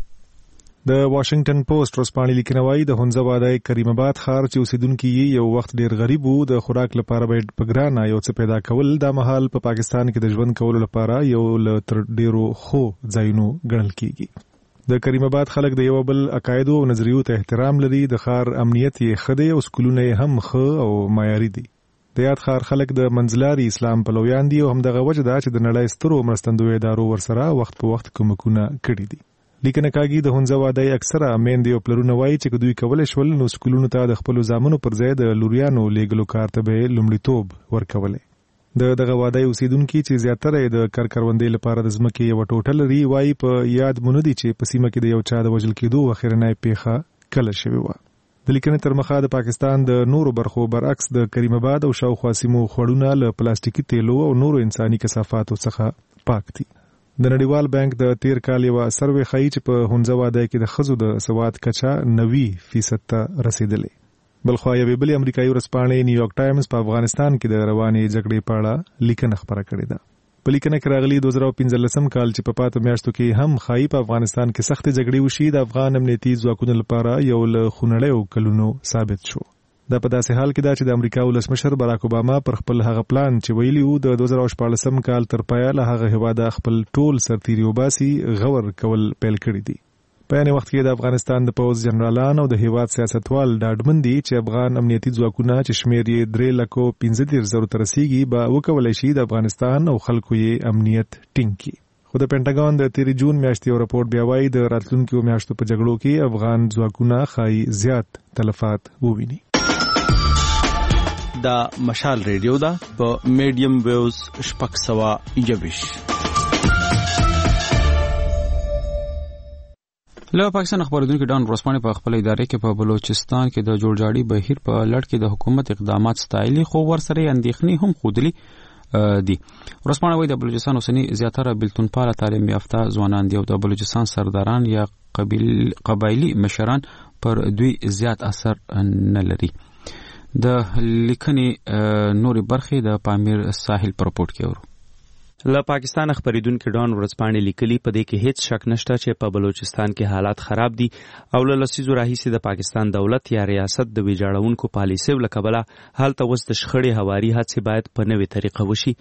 W: د واشنگټن پوسټ ورځپاڼې لیکنه وايي د هونزا واده کریم آباد ښار چې اوسیدونکو یې یو وخت ډیر غریب وو د خوراک لپاره باید په ګرانه یو څه پیدا کول د مهال په پاکستان کې د ژوند کولو لپاره یو له تر ډیرو خو ځایونو ګڼل کیږي. د کریم آباد خلک د یو بل عقایدو او نظریو ته احترام لري. د ښار امنیت یې ښه دی او سکولونه یې هم ښه او معیاري دي. د یاد ښار خلک د منځلاري اسلام پلویان دي او همدغه وجه ده چې د نړۍ سترو مرستندویو ادارو ورسره وخت په وخت کومکونه کړي دي. لیکنه کاږي د هونزا واده اکثره میندې او پلرونه وایي چې دوی کولای شول نو سکولونو ته د خپل زامنو پر ځای د لوریانو لیږلو کار ته به لومړیتوب ورکولای. د دغه واده اوسیدونکو چې زیاتره د کار کروندې لپاره د ځمکې یو ټوټه لري وایي په یاد مونږ دي چې په سیمه کې د یو چا د وژل کېدو اخرنۍ پیښه کله شوې و. د لیکنې تر مخه د پاکستان د نورو برخو برعکس د کریم آباد او شاوخوا سیمو خوړونه له پلاستیکي تیلو او نورو انساني کثافاتو څخه پاک دي. د نړیوال بانک د تیر کال یو سروې ښیي چې په هونزا واده کې د ښځو د سواد کچه نوي فیصد ته رسیدلې. بلخوا یوې بلې امریکایي ورځپاڼې نیویارک ټایمز په افغانستان کې د روانې جګړې په اړه لیکنه خپره کړې ده. په لیکنه کې راغلي دوه زره پنځلسم کال چې په پاتې میاشتو کې هم ښایي په افغانستان کې سختې جګړې وشي د افغان امنیتي ځواکونو لپاره یو له خونړیو کلونو ثابت شو. دا په داسې حال کې ده چې د امریکا ولسمشر باراک اوباما پر خپل هغه پلان چې ویلی وو د دوه زره شپاړسم کال تر پایه له هغه هیواده خپل ټول سرتیري وباسي غور کول پیل کړی دي. په یعنی وخت کې د افغانستان د پوځ جنرالان او د هیواد سیاستوال ډاډمن دي چې افغان امنیتي ځواکونه چې شمیر یې درې لکو پنځه دېرش زرو ته رسیږي به وکولی شي د افغانستان او خلکو یې امنیت ټینګ کړي. خو د پینټاګون د تیرې جون میاشتې یو راپور بیا وایي د راتلونکو میاشتو په جګړو کې افغان ځواکونه ښایي زیات تلفات وویني.
U: دا مشال ریډیو دا په میډیم ویوز شپږ سوه یوویشت.
A: له پاکستان خبرونه ډان ورځپاڼې په خپل ادارې کې په بلوچستان کې د جوړجاړي بهیر په لړ کې د حکومت اقدامات ستایلي خو ورسره اندېښنې هم خودلی دي. ورځپاڼه وايي د بلوچستان اوسنی زیاتره بلتون پاله تعلیم یافته ځوانان دي او د بلوچستان سرداران یا قبایلی مشران پر دوی زیات اثر نه لري. د لیکنې نوري برخې د پامیر ساحل پر رپورټ کې ورو.
X: له پاکستان خبرېدونکو ډان ورځپاڼې لیکلي په دې کې هیڅ شک نشته چې په بلوچستان کې حالات خراب دي او له لسیزو راهیسې د پاکستان دولت یا ریاست د ویجاړونکو پالیسیو له کبله هلته اوس د شخړې هواري هڅې باید په نوې طریقه وشي.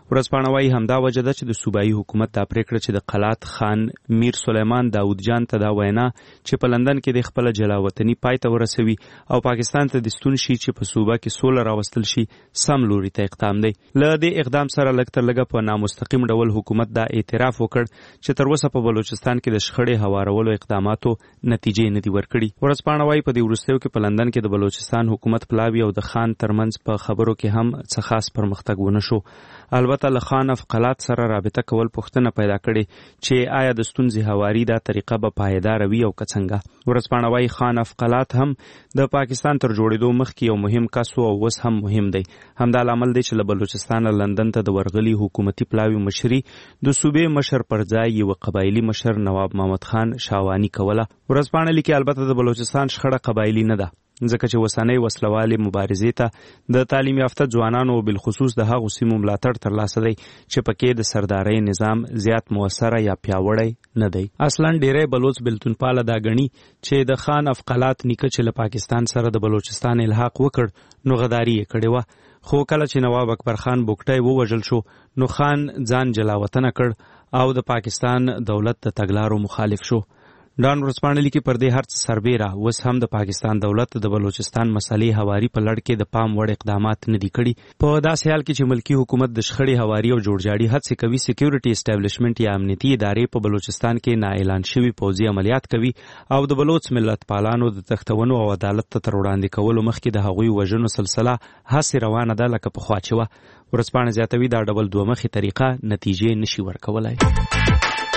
X: ورځپاڼه وايي همدا وجه ده چې د صوبایي حکومت دا پریکړه چې د قلات خان میر سلیمان داود جان ته دا وینا چې په لندن کې د خپل جلاوطني پای ته ورسوي او پاکستان ته د ستون شي چې په صوبه کې سوله راوستل شي سم لوري ته اقدام دی. له دې اقدام سره لږ تر لږه په نامستقیم ډول حکومت دا اعتراف وکړ چې تر اوسه په بلوچستان کې د شخړې هوارولو اقداماتو نتیجې نه دي ورکړي. ورځپاڼه وايي په دې وروستیو کې په لندن کې د بلوچستان حکومت پلاوی او د خان ترمنځ په خبرو کې هم څه خاص پرمختګ ونه شو. البته له خان افقلات سره رابطه کول پوښتنه پیدا کړي چې آیا د ستونزې هواري دا طریقه به پایدار وي او که څنګه. ورځپاڼه وايي خان افقلات هم د پاکستان تر جوړېدو مخکې یو مهم کس او اوس هم مهم دی. همدا لامل دی چې له بلوچستان لندن ته د ورغلي حکومتي پلاوی مشري د صوبې مشر پر ځای یو قبایلی مشر نواب محمد خان شاوانی کوله. ورځپاڼه لیکي البته د بلوچستان شخړه قبایلی نه ده ځکه چې وسنۍ وسلوالې مبارزې ته د تعلیم یافته ځوانانو او بالخصوص د هغو سیمو ملاتړ ترلاسه دی چې پکې د سردارۍ نظام زیات موثره یا پیاوړی نه دی. اصلا ډیری بلوچ بلتونپاله دا ګڼي چې د خان افقلات نیکه چې له پاکستان سره د بلوچستان الحاق وکړ نو غداري یې کړې وه، خو کله چې نواب اکبر خان بوکټی ووژل شو نو خان ځان جلاوطنه کړ او د پاکستان دولت د تګلارو مخالف شو. ډان ورځپاڼه لیکي پر دې هر څه سربیره اوس هم د پاکستان دولت د بلوچستان مسلې هواري په لړ کې د پام وړ اقدامات نه دي کړي. په داسې حال کې چې ملکی حکومت د شخړې هواري او جوړجاړي هڅې کوي، سکیورټي اسټابلیشمنت یا امنیتي ادارې په بلوچستان کې نا اعلان شوي پوځي عملیات کوي او د بلوچ ملت پالانو د تښتونو او عدالت ته تر وړاندې کولو مخکې د هغوی وژنو سلسله هسې روانه ده لکه پخوا چې وه. ورځپاڼه زیاتوي دا ډول دوه مخې طریقه نتیجې نشي ورکولای.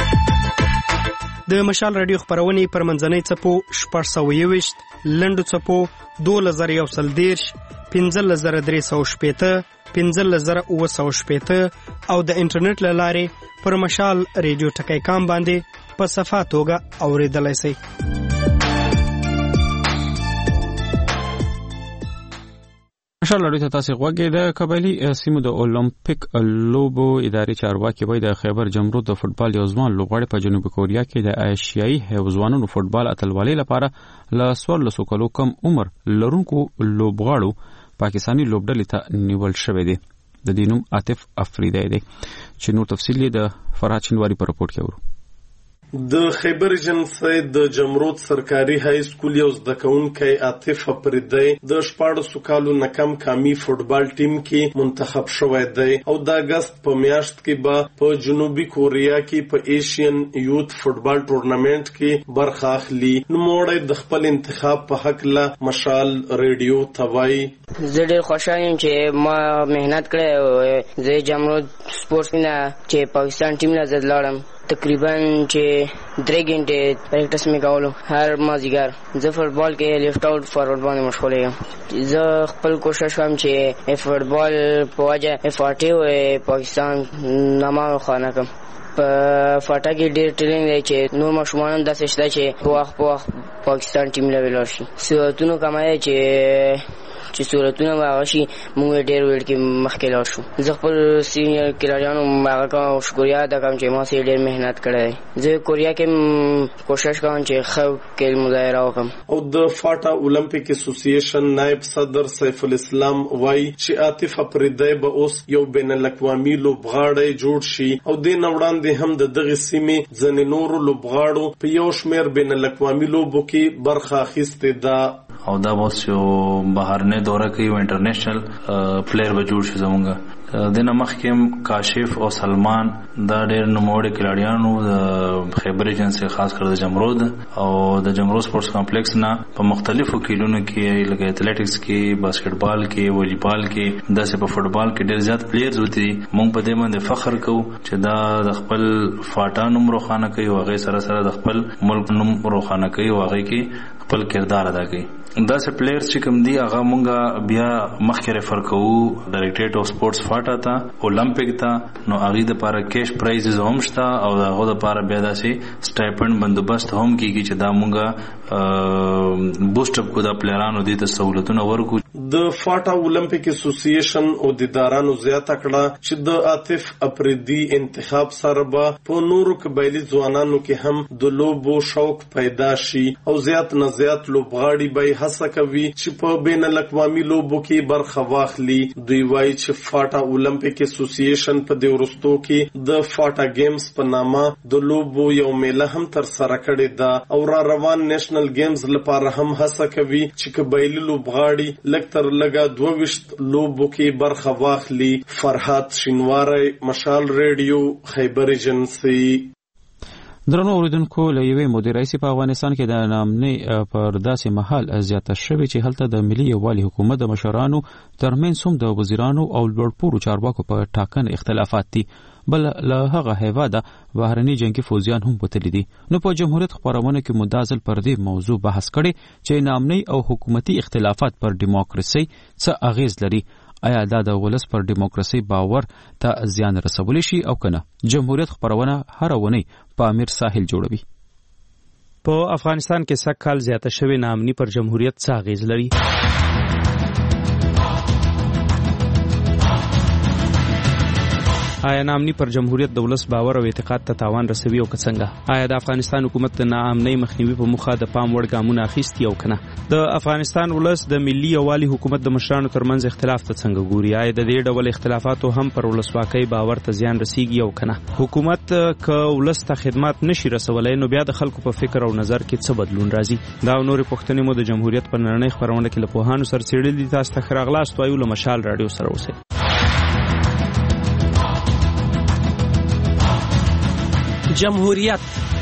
C: د مشال رادیو خبرونه پر منځنۍ څپو شپږ سوه یوویشت، لنډو څپو دوولس زره یو سل دېرش، پنځلس زره درې سوه شپېته، پنځلس زره اووه سوه شپېته او د انټرنیټ له لارې پر مشال رادیو ټکی کام باندې په صفا توګه اورېدلی شئ.
A: مشال لړۍ ته تاسې غوږی. د قبایلي سیمو د اولمپیک لوبو ادارې چارواکي وایي د خیبر جمرود د فوټبال یو ځوان لوبغاړی په جنوبي کوریا کې د ایشیایي ځوانانو فوټبال اتلولۍ لپاره له څوارلسو کلو کم عمر لرونکو لوبغاړو پاکستاني لوبډلې ته نیول شوی دی. د دې نوم عاطف افریدی دی چې نور تفصیل یې د فرهاد شینواري په رپورټ کې اورو.
D: د خیبر جنسي د جمرود سرکاري های سکول یو زده کوونکی عاطف افریدی د شپاړسو کالو نه کم قومي فوټبال ټیم کې منتخب شوی دی او د اگست په میاشت کې به په جنوبي کوریا کې په ایشین یوت فوټبال ټورنمنت کې برخه اخلي. نوموړی د خپل انتخاب په حق له مشال ریډیو ته وایي:
J: زه ډېر خوشحال یم چې ما مهنت کړی او زه جمرود سپورټس نه چې پاکستان ټیم له زه لاړم. تقریبا چې درې غنټې پریکټس مې کولو هر مازدیګر. زه فوټبال کې لیفټ آوټ فارورډ باندې مشغول یم. زه خپل کوشش کوم چې فوټبال په وجه افاټي او پاکستان نامه روښانه کړم. په فاټا کې ډېر ټریننګ دی چې نور ماشومان هم داسې شته چې په وخت په وخت پاکستان ټیم له ولاړ شي. صورتونو کمه دی چې چې صورتونه به هغه شي موږ ډېر ویل کې مخکې لاړ شو. زه خپل سینیر کلاریانو هغه کوم شکریه ادا کوم چې ما سره ډېر محنت کړی دی. زه کوریا کې کوشش کوم چې ښه کې مظاهره وکړم.
D: او د فاټا اولمپیک اسوسییشن نائب صدر سیف الاسلام وایي چې عاطف افریدی به اوس یو بین الاقوامي لوبغاړی جوړ شي او د نوړاندې هم د دغه سیمې ځینې نورو لوبغاړو په یو شمېر بین الاقوامي لوبو کې برخه اخیستې ده.
K: او دا اوس یو بهرنۍ دوره کوي او انټرنیشنل پلیر به جوړ شي. زمونږ دنه مخکې کاشف او سلمان دا ډېر نوموړي کلاړیانو د خیبر ایجنسي خاص کر د جمرود او د جمرود سپورټس کمپلیکس نه په مختلفو کیلونو کې لکه ایتھلیټکس کې، باسکټبال کې، والیبال کې، داسې په فوټبال کې ډېر زیات پلیرز وتی. مونږ په دې باندې فخر کوو چې دا د خپل فاټا نوم روښانه کوي او هغه سره سره د خپل ملک نوم روښانه کوي او هغه کې خپل کردار ادا کوي. داسې پلیرز چې کوم دي هغه مونږ بیا مخکې ریفر کوو ډایریکټریټ اف سپورټس فاټا ته، اولمپیک ته. نو هغې دپاره کیش پرایزز هم شته او د هغو دپاره بیا داسې سټایپنډ بندوبست هم کېږي چې دا مونږ بوسټ اپ کو دا پلیرانو دې ته سهولتونه ورکو.
D: د فاټا اولمپیک اسوسییشن او د ادارانو زیاته کړه چې د عاطف افریدي انتخاب سره به په نورو قبایلی ځوانانو کې هم د لوبو شوق پیدا شي او زیات نه زیات لوبغاړي به هڅه کوي چې په بین الاقوامي لوبو کې برخه واخلي. دوی وایي چې فاټا اولمپیک اسوسییشن په دې وروستو کې د فاټا گیمز په نامه د لوبو یو میله هم تر سره کړې ده او را روان نېشنل گیمز لپاره هم هڅه کوي چې قبایلی لوبغاړي لږ تر لږه دوه ویشت لوبو کې برخه واخلي. فرحات شینواری، مشال ریډیو، خیبر ایجنسی.
A: درنو اوریدونکو، له یوې مودې راهیسې په افغانستان کې د ناامنۍ پر داسې مهال زیاته شوې چې هلته د ملي یووالي حکومت د مشرانو ترمنځ هم د وزیرانو او لوړپوړو چارواکو په ټاکنه اختلافات دي. بل له هغه هیواده بهرني جنگي فوجیان هم وتلي دي. نو په جمهوریت خبرونه کې مدازل پر دې موضوع بحث کړي چې ناامنۍ او حکومتي اختلافات پر دیموکراسي څه اغیز لري. آیا دا د ولس پر دیموکراسي باور ته زیان رسولی شي او کنه؟ جمهوریت خبرونه هر ونی په امیر ساحل جوړوي. په افغانستان کې سږ کال زیاته شوې ناامني پر جمهوریت څه اغیز لري؟ آیا ناامني پر جمهوریت د ولس باور او اعتقاد ته تاوان رسوي او که څنګه؟ آیا د افغانستان حکومت د ناامنۍ مخنیوي په موخه د پام وړ ګامونه اخیستي او کنه؟ د افغانستان ولس د ملي یووالي حکومت د مشرانو ترمنځ اختلاف ته څنګه ګوري؟ آیا د دې ډول اختلافاتو هم پر ولسواکۍ باور ته زیان رسیږي او کنه؟ حکومت که ولس ته خدمات نشي رسولای نو بیا د خلکو په فکر او نظر کې څه بدلون راځي؟ دا نورې پوښتنې مو د جمهوریت په نړۍ خبرونه کې له پوهانو سره څېړلې دي. تاسو ته ښه راغلاست وایو. له مشال راډیو سره اوسئ.
L: جمهوریت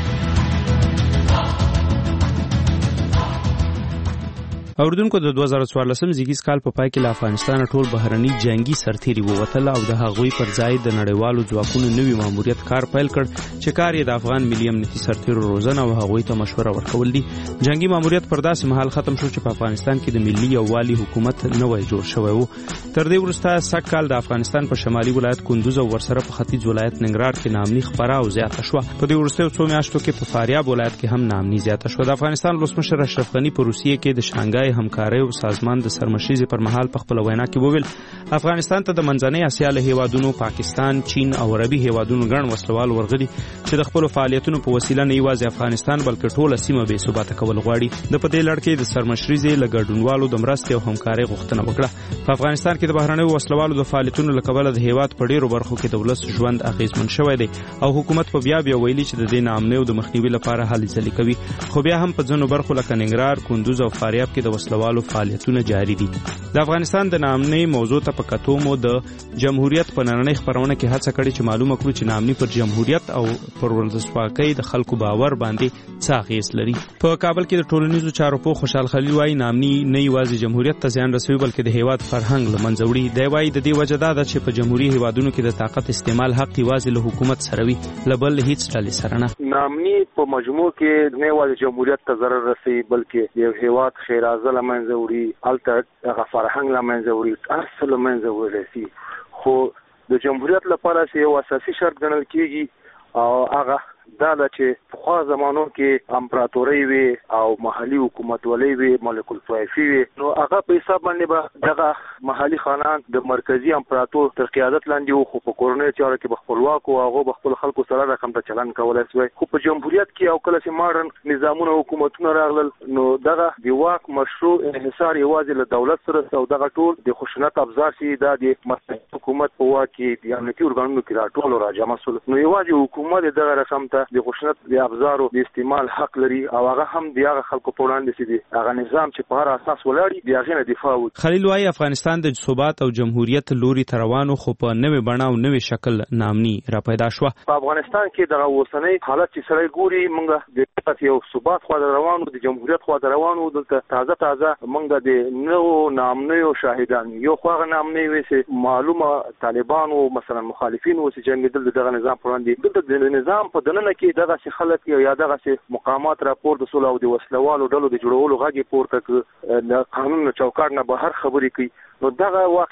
A: اوردونکو د دوه زره څوارلسم زیږیز کال په پای کې له افغانستان ټول بهرني جنگي سرتیري ووتل او د هغوی پر ځای د نړیوالو ځواکونو نوي ماموریت کار پیل کړ چې کار یې د افغان ملي امنیتي سرتیرو روزنه او هغوی ته مشوره ورکول دي. جنگي ماموریت پر داسې مهال ختم شو چې په افغانستان کې د ملي یووالي حکومت نوی جوړ شوی و. تر دې وروسته سږ کال د افغانستان په شمالي ولایت کندوز او ورسره په ختیځ ولایت ننګرهار کې ناامني خپره او زیاته شوه. په دې وروستیو څو میاشتو کې په فاریاب ولایت کې هم ناامني زیاته شوه. د افغانستان ولسمشر اشرف غني په روسیې کې د شانګهای همکارۍ او سازمان د سرمشریزې پر مهال په خپل وینا کې وویل افغانستان ته د منځنۍ اسیا له هیوادونو پاکستان، چین او عربي هیوادونو ګڼ وسلوال ورغلي چې د خپل فعالیتونو په وسیله نه یوازې افغانستان بلکې ټوله سیمه بې ثباته کول غواړي. د په دې لړ کې د سرمشریزې له ګډونوالو د مرستې او همکارۍ غوښتنه وکړه. په افغانستان کې د بهرنیو وسلوالو د فعالیتونو له کبله د هیواد په ډیرو برخو کې د ولس ژوند اغیزمن شوی دی او حکومت په بیا بیا ویلي چې د دې ناامنیو د مخنیوي لپاره هلې ځلې کوي. خو بیا هم په ځینو برخو لکه ننګرهار، کندوز او فاریاب کې د وسلوالو فعالیتونه جاری دي. د افغانستان د ناامنۍ موضوع ته په کتو مو د جمهوریت په نړۍ خبرونه کې هڅه کړې چې معلومه کړو چې ناامني پر جمهوریت او پر ولسواکۍ د خلکو باور باندې څه اغیز لري. په کابل کې د ټولنیزو چارو پوه خوشحال خلیل وایي ناامني نه یوازې جمهوریت ته زیان رسوي بلکې د هیواد فرهنګ له منځه وړي. دی وایي د دې وجه دا ده چې په جمهوري هیوادونو کې د طاقت استعمال حق یوازې له حکومت سره وي، له بل هیڅ ډلې سره نه.
M: ناامني په مجموع کې نه یوازې جمهوریت ته ضرر رسوي بلکې یو هیواد خیرازه له منځه وړي، هلته هغه فرهنګ له منځه وړي، هر څه له منځه ورسي. خو د جمهوریت لپاره چې یو اساسي شرط ګڼل کېږي او هغه دا ده چې پخوا زمانو کې امپراتورۍ وي او محلي حکومتولۍ وي، ملک الطوایفي وي، نو هغه په حساب باندې به دغه محلي خانان د مرکزي امپراتور تر قیادت لاندې وو، خو په کورنیو چارو کې به خپلواک وو، هغه به خپل خلکو سره رقم ته چلند کولی شوی. خو په جمهوریت کې او کله چې ماډرن نظامونه حکومتونه راغلل نو دغه د واک مشروع انحصار یوازې له دولت سره او دغه ټول د خشونت ابزار چې دا د مستقل حکومت په واک کې د امنیتي ارګانونو کې راټول او راجمع شول، نو یوازې حکومت دغه رقم ته د خشونت د ابزارو د استعمال حق لري او هغه هم د هغه خلکو په وړاندې چې دی هغه نظام چې په هر اساس ولاړ دی هغه نه دفاع وکړي.
A: خلیل وايي افغانستان د ثبات او جمهوریت لوري روانو خو په نوې بڼه او نوې شکل ناامني را پیدا شوه.
M: په افغانستان کې د اوسنۍ حالت چې سره ګوري موږ د یو ثبات خو روانو د جمهوریت خو روانو دلته تازه تازه موږ د نو ناامنیو شاهدان یو خو هغه ناامني وي معلومه طالبان او مثلا مخالفین او چې جنګیدل دغه نظام پر وړاندې د نظام په دننه کې دغه چې خلک یا دغه مقامات راپور د سولې او د وسلوالو ډلو د جوړولو غږی پورته ک د قانون چوکاټ نه بهر خبرې کوي، نو دغه واقعا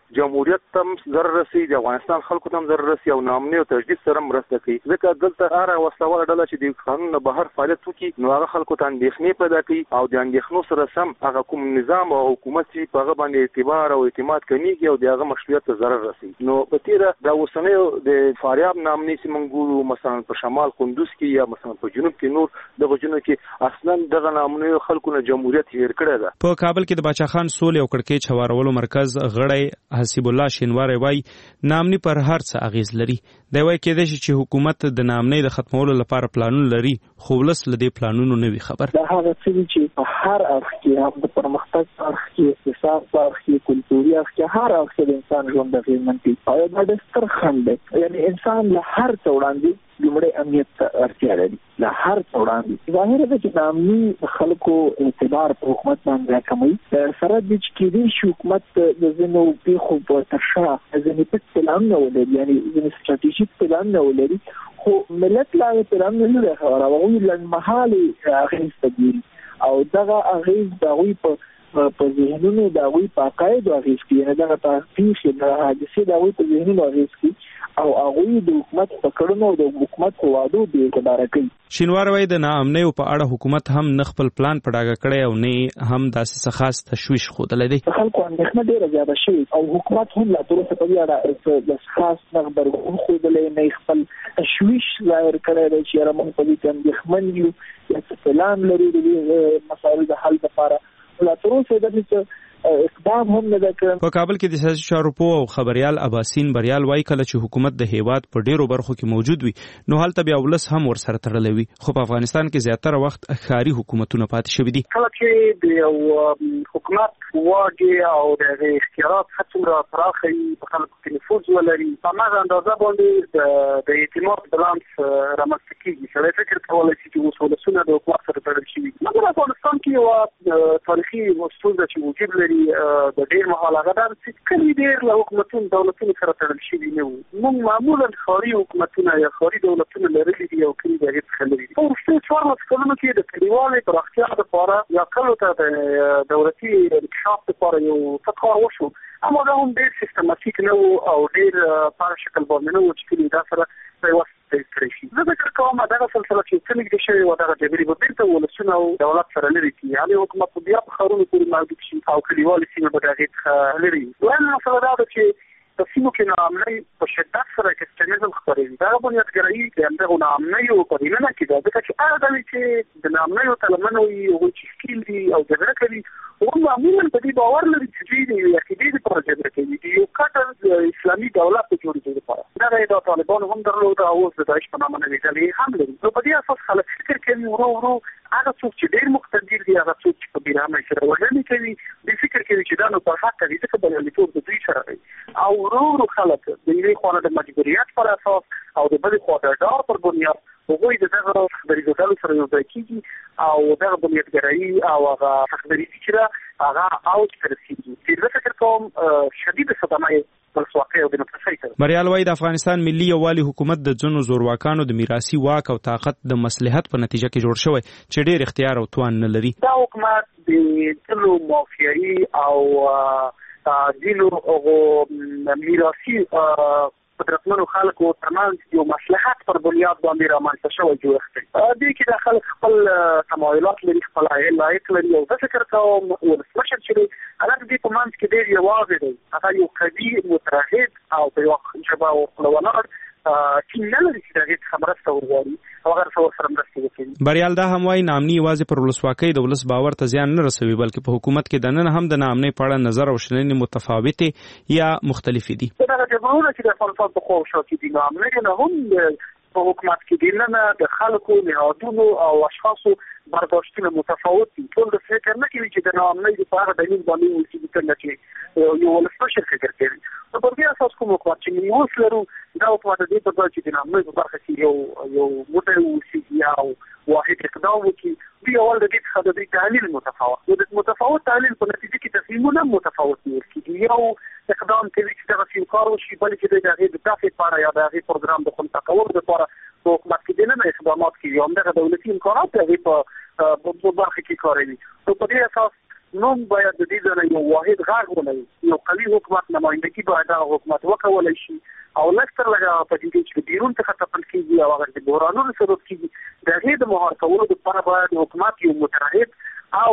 M: جمهوریت تم ضرر رسي د افغانستان خلکو تم ضرر رسي او نامنه او تجدید سره مرسته کوي ځکه دلته هر وسله ډله چې د قانون نه بهر فعالیت وکړي نو هغه خلکو ته اندېښنې پیدا کوي او د اندېښنو سره سم هغه کوم نظام او حکومت چې په هغه باندې اعتبار او اعتماد کمیږي او د هغه مشروعیت ته ضرر رسي. نو په تیره د اوسنۍ د فاریاب نامنې چې موږ ګورو مثلا په شمال کندوز کې یا مثلا په جنوب کې نور دغه جنوب کې اصلا دغه نامنې خلکو نه جمهوریت هیر کړی ده.
X: په کابل کې د باچا خان سولې او کړکېچ هوارولو مرکز غړی حسیب الله شینواری وایي نامنې پر هر څه اغیز لري. دی وایي کېدای شي چې حکومت د نامنې د ختمولو لپاره پلانونه لري خو ولس له دې پلانونو نه وي خبر.
N: دا هغه څه چې په هر اړخ کې هم د پرمختګ په اړخ کې اقتصاد په اړخ کې کلتوري اړخ کې هر اړخ کې د انسان ژوند اغېزمنوي او دا د ستر خنډ دی. یعنی انسان له هر څه وړاندې لومړی امنیت ته اړتیا لري له هر څه وړاندې. ظاهره ده چې د امني خلکو اعتبار په حکومت باندې راکموي سره د چې کېدای شي حکومت د ځینو پیښو په تر شا ځینې پټ پلانونه ولري یعنی ځینې ستراتیژیک پلانونه ولري خو ملت لا یې پلانونه نه لري خبره هغوی لنډمهالې اغېز ته ګوري او دغه اغېز د هغوی په په ذهنونو د هغوی په عقایدو اغېز کوي یعنې دغه پیښې دغه حادثې د هغوی په ذهنونو اغېز کوي او هغوی د حکومت په کړنو او د حکومت په وعدو بې اعتباره کوي.
X: شینواری وایي د ناامنیو په اړه حکومت هم نه خپل پلان په ډاګه کړی او نه هم داسې څه خاص تشویش ښودلی دی.
N: د خلکو اندېښنه ډېره زیاته شوې او حکومت هم لا تراوسه په دې اړه د خاص نه غبرګون ښودلی نه خپل تشویش ظاهر کړی دی چې یاره موږ په دې کې اندېښمن یو یا څه پلان لرو د دې مسایلو د حل لپاره لا تراوسه داسې اقدام هم نه کړ.
X: په کابل کې د سیاسي چارو پوه او خبريال اباسین بریال وایي کله چې حکومت د هیواد په ډیرو برخو کې موجود وي نو هلته بیا ولس هم ورسره تړلی وي خو په افغانستان کې زیاتره وخت ښاري حکومتونه پاتې شوي دي.
O: کله چې د یو حکومت واګي او د اختیارات څومره پراخه په خلکو کې نفوذ ولري په هغه اندازه باندې د اعتماد بالانس رامنځته کېږي. سړی فکر کولی شي چې اوس ولسونه د حکومت سره تړل شوي. مګر افغانستان کې یوه تاریخي ستونزه چې وجود لري د ډېر مهال هغه دا چې کلي ډېر له حکومتونو دولتونو سره تړل شوي نه وو. موږ معمولا ښاري حکومتونه یا ښاري دولتونه لرلي دي او کلي د هغې څخه لري. په وروستیو څوارلسو کلونو کې د کلیوالۍ پراختیا دپاره یا کلو ته د دولتي انکشاف دپاره یو څه کار وشو اما دا هم ډېر سیستماتیک نه وو او ډېر په هغه شکل باندې نه وو چې کلي دا سره پیوست کړی شي. زه فکر کوم دغه سلسله چې څه نږدې شوې وه دغه جګړې به بېرته ولسونه او دولت سره لرې کړي یعنې حکومت به بیا په ښارونو پورې محدود شي او کلیوالې سیمې به د هغې څخه لرې وي. دویمه مسله دا ده چې په سیمو کې ناامنۍ په شدت سره اکسټریمزم خپروي. دغه بنیادګرایي د همدغو ناامنیو په دننه کې ده ځکه چې هغه ډلې چې د ناامنیو ته لمنه وي هغوی چې ښکیل دي او جګړه کوي هغوی معمولا په دې باور لري چې دوی د یوې عقیدې دپاره جګړه کوي د یو کټر اسلامي دولت د جوړېدو دپاره. دغه یې د طالبانو هم درلوده او اوس د داعش په نامه نوې ډلې هم لري. نو په دې اساس خلک فکر کوي ورو ورو هغه څوک چې ډېر مقتدر دي هغه څوک چې په بېرحمۍ سره وژنې کوي دوی فکر کوي چې دا نو پر حقه دي ځکه بریالیتوب د دوی سره دی او ورو ورو خلک د یوې خوا نه د مجبوریت پر اساس او د بلې خوا د ډار پر بنیاد هغوی د دغه خبري ډلو سره یو ځای کېږي او دغه بنیادګرایي او هغه حقدري چې ده هغه اوج ته رسېږي چې زه فکر کوم شدیده صدمه یې
X: بریال وایي د افغانستان ملي یووالي حکومت د ځینو زورواکانو د میراثي واک او طاقت د مصلحت په نتیجه کې جوړ شوی چې ډېر اختیار او توان نه لري.
O: دا حکومت د ټولو مافیایي او ځینو میراثي قدرتمنو خلکو ترمنځ یو مصلحت پر بنیاد باندې رامنځته شوی جوړښت دی. دې کې د خلک خپل تمایلات لري خپل علایق لري او زه فکر کوم ولسمشر چې دی هغه د دې په منځ کې ډېر یوازې دی. هغه یو قوي متحد او په یوه ژبه ولاړ ټیم نه لري چې د هغې څخه مرسته وغواړي او هغه څه ورسره مرستې وکړي.
X: بریال دا هم وایي ناامني یوازې پر ولسواکۍ د ولس باور ته زیان نه رسوي بلکې په حکومت کې دننه هم د ناامنۍ په اړه نظر او شننې متفاوتې یا مختلفې دي.
O: دغه جبهونه چې د افغانستان په خوا او شا کې دي ناامنۍ نه هم په حکومت کې دننه د خلکو نهادونو او اشخاصو برداشتونه متفاوت دي. ټول د فکر نه کوي چې د ناامنۍ دپاره دلیل باندې واوسي څنګه چې یو ولسمشر فکر کوي. نو پر دې اساس کوم حکومت چې موږ اوس لرو دا حکومت د دې په ځای چې د ناامنۍ په برخه کې یو یو موټی واوسي یا واحد اقدام وکړي دوی اول د دې څخه د دوی تحلیل متفاوت نو د متفاوت تحلیل په نتیجه کې تصمیمونه متفاوت نیول کېږي. یو اقدام کوي چې دغه یو کار وشي بل چې د هغې د دفع لپاره یا د هغې پروګرام د خنثی کولو لپاره په حکومت کې دننه اقدامات کوي همدغه دولتي امکانات د هغې په برخه کې کاروي. نو په دې اساس نو باید د دې ځای یو واحد غږ ولري یو قوي حکومت نمائندګي باید د حکومت وکولای شي او لکتر لګا په دې چې بیرون څخه تپل کیږي او هغه د بحرانونو سبب کیږي د هغې د مهار کولو لپاره باید حکومت یو متحد او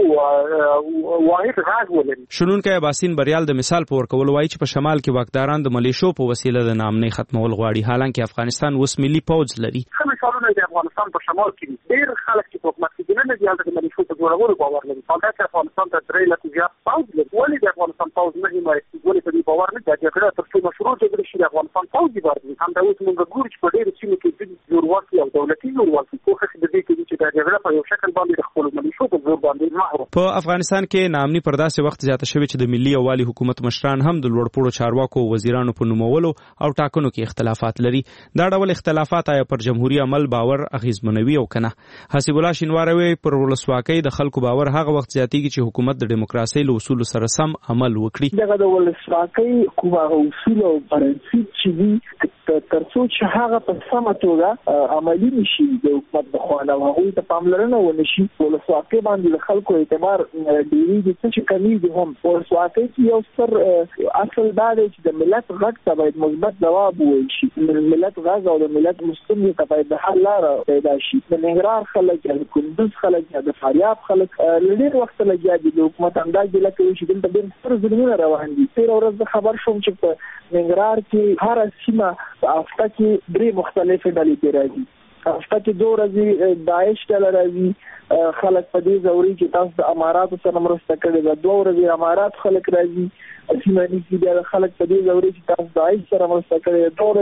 O: واحد غاز ولري.
A: شنونکي باسین بریال د مثال په ورکول وایي چې په شمال کې واکداران د ملیشو په وسیله د نامنۍ ختمول غواړي، حالانکه افغانستان اوس ملي پوځ لري.
O: ښه مثالونه د افغانستان په شمال کې ډېر خلک چې په حکومت کې نه دي د ملیشو په جوړولو باور لري. حالانکه افغانستان ته درې لکه زیات پوځ لري. ولې د افغانستان پوځ نه حمایت کوي؟ ولې په دې باور نه دی چې تر څو مشروع جګړه شي د افغانستان پوځ دی ورته هم دا اوس موږ ګورو چې په ډېرو سیمو کې د جوړواکي او دولتي جوړواکي کوښښ د دې کوي چې د جګړه په یو شکل باندې د خپل ملیشو په زور باندې محور
A: په افغانستان کې نامني پر داسې وخت زیاته شوې چې د ملي یووالي حکومت مشران هم د لوړپوړو چارواکو او وزیرانو په نومولو او ټاکنو کې اختلافات لري. دا ډول اختلافات آیا پر جمهوریت عمل باور اغیزمنوي او کنه؟ حسیب الله شینواری پر ولسواکۍ د خلکو باور هغه وخت زیاتېږي چې حکومت د دیموکراسۍ له اصولو سره سم عمل وکړي.
N: دغه د ولسواکۍ کومه اصول او پرنسپ چې دي ترڅو چې هغه په سمه توګه عملي نشي د حکومت د خوا نه هغوی ته پاملرنه ونشي، ولسواکۍ باندې د خلکو اعتبار ډېری دي چې کمیږي. هم ولسواکۍ کې یو ستر اصل دا دی چې د ملت غږ ته باید مثبت ځواب وویل شي. د ملت غږ او د ملت مستمع ته باید د حل لاره پیدا شي. د ننګرهار خلک یا د کندوز خلک یا د فاریاب خلک له ډېر وخته لګیا دي د حکومت اندازې لکه چې دلته ډېر ستر ظلمونه روان دي. تېره ورځ زه خبر شوم چې په ننګرهار کې هره سیمه په هفته کې درې مختلفې ډلې پرې راځي. هفته کې دوه ورځې داعش ډله راځي، خلک په دې ځوري چې تاسو د اماراتو سره مرسته کړې ده، دوه ورځې امارات خلک راځي سیماني کې بیا خلک په دې ځوري چې تاسو د داعش سره مرسته کړې ده، دوه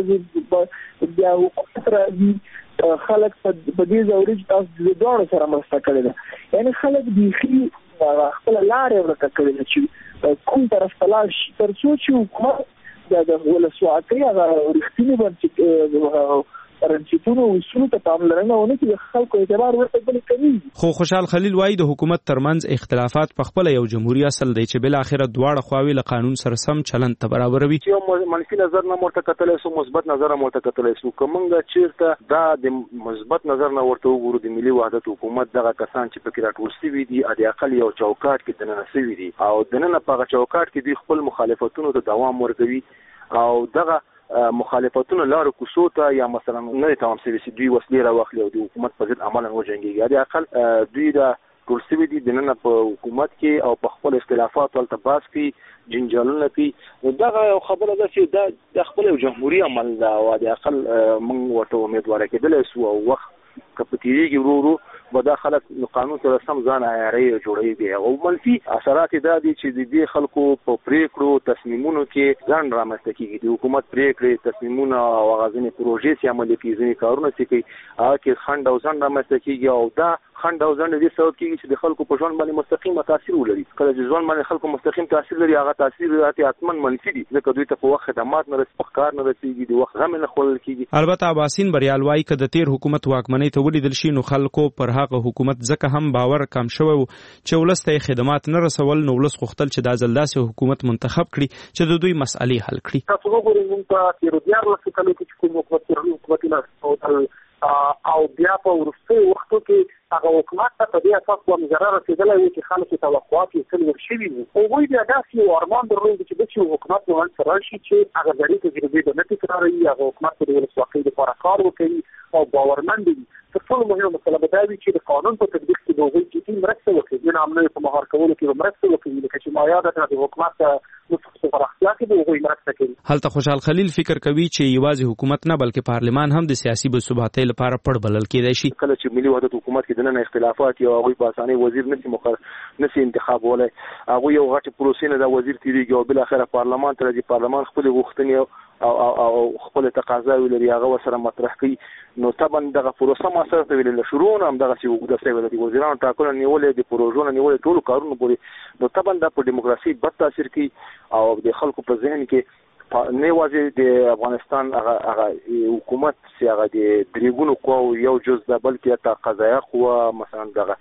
N: ورځې بیا حکومت راځي خلک په دې ځوري چې تاسو د دوه سره مرسته کړې ده. یعنی خلک بیخي خپل لارې ورته کړې ده چې کوم طرف ته لاړ شي ترڅو چې حکومت د ولسواکۍ هغه رښتینې بنسټ پرنسپونو او اصولو ته پاملرنه ونه کړي، د خلکو اعتبار ورته بل کوي.
A: خو خوشحال خلیل وایي د حکومت ترمنځ اختلافات په خپل یو جمهوریت اصل دی چې بل اخر دواړه خواوې له قانون سره سم چلند ته برابروي.
M: یو منفي نظر نه مرته کتلای سو، مثبت نظر مرته کتلای سو. کومنګ چیرته دا د مثبت نظر نه ورته وګورو د ملي وحدت حکومت دغه کسان چې پکې راټول شوي دي د اقل یو چوکاټ کې دننه شوي دي او دننه په چوکاټ کې دوی خپل مخالفتونو ته دوام ورکوي او دغه مخالفتونو لارو کوڅو ته یا مثلا نه تمام شوي چې دوی وسلې راوخلي او د حکومت په ضد عملاً وجنګېږي. د اقل دوی د ټول شوي دي دننه په حکومت کې او په خپل اختلافات ولته باس کوي جنجالونه کوي. دغه یو خبره ده چې دا د خپل یو جمهوریت عمل ده او د اقل موږ ورته امیدواره کېدلی سو او وخت که په تېرېږي ورو ورو به دا خلک قانون سره سم ځان عیاري جوړوي. بیا او منفي اثرات دا دي چې د دې خلکو په پریکړو تصمیمونو کې ځان رامنځته کېږي. د حکومت پریکړې تصمیمونه او هغه ځینې پروژې چې عملي کوي ځینې کارونه چې کوي هغه کې خنډ او ځنډ رامنځته کېږي او دا خنډ او ځنډ دې سبب کېږي چې د خلکو په ژوند باندې مستقیم تاثیر ولري. کله چې ژوند باندې خلکو مستقیم تاثیر لري هغه تاثیر راته حتما منفي دي ځکه دوی ته په وخت خدمات نه رسي، په کار نه رسیږي، د وخت غم نه خوړل کېږي.
A: البته عباسین بریال وایي که د تیر حکومت واکمنۍ ته ولیدل شي نو خلکو پر هغه حکومت ځکه هم باور کم شوی و چې ولس ته خدمات نه رسول، نو ولس غوښتل چې دا ځل داسې حکومت منتخب کړي چې د دوی مسئلې حل کړي.
O: تاسو وګورئ موږ په تېرو دیارلسو کلو کې چې کوم حکومت حکومتونه او بیا په وروستیو وختو کې هغه حکومت ته په دې اساس کوم ضرر رسېدلی و چې خلکو توقعات یې څلور شوي وو. هغوی بیا داسې یو ارمان درلود چې داسې یو حکومت به منځته راشي چې هغه زړې تجربې به نه تکراروي، هغه حکومت به د ولسواکۍ لپاره کار وکوي او باورمند وي. تر ټولو مهمه مسله به دا وي چې د قانون په تطبیق کې به هغوی جدي مرسته وکړي، د نامنیو په مهار کولو کې به مرسته وکړي، لکه چې ما یاده کړه د حکومت په پراختیا کې به هغوی مرسته کوي.
A: هلته خوشحال خلیل فکر کوي چې یوازې حکومت نه بلکې پارلمان هم د سیاسي بثباتۍ لپاره پړ بلل کېدای شي.
M: کله چې ملي وحدت حکومت کې دننه اختلافات یو هغوی په اسانۍ وزیر نشي مخ نشي انتخابولی، هغوی یو غټې پروسې نه دا وزیر تېرېږي او بالاخره پارلمان ته راځي، پارلمان خپلې غوښتنې او او خپل تقاضاوي لري هغه ورسره مطرح کوي. نو طبعا دغه پروسه ما سره ته ویل شروع نه هم دغه چې وګړه سره د وزیرانو ټاکل نیولې د پروژو نه نیولې ټول کارونه پورې نو طبعا د په دیموکراسي بد تاثیر کوي او د خلکو په ذهن کې نه واځي د افغانستان هغه هغه حکومت چې هغه د دریګونو قواو یو جز ده بلکې تا قضایه قوا مثلا دغه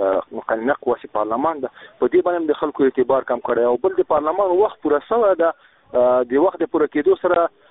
M: مقننه قوا چې پارلمان ده په دې باندې د خلکو اعتبار کم کړی او بل د پارلمان وخت پوره سوی ده د وخت پوره کېدو سره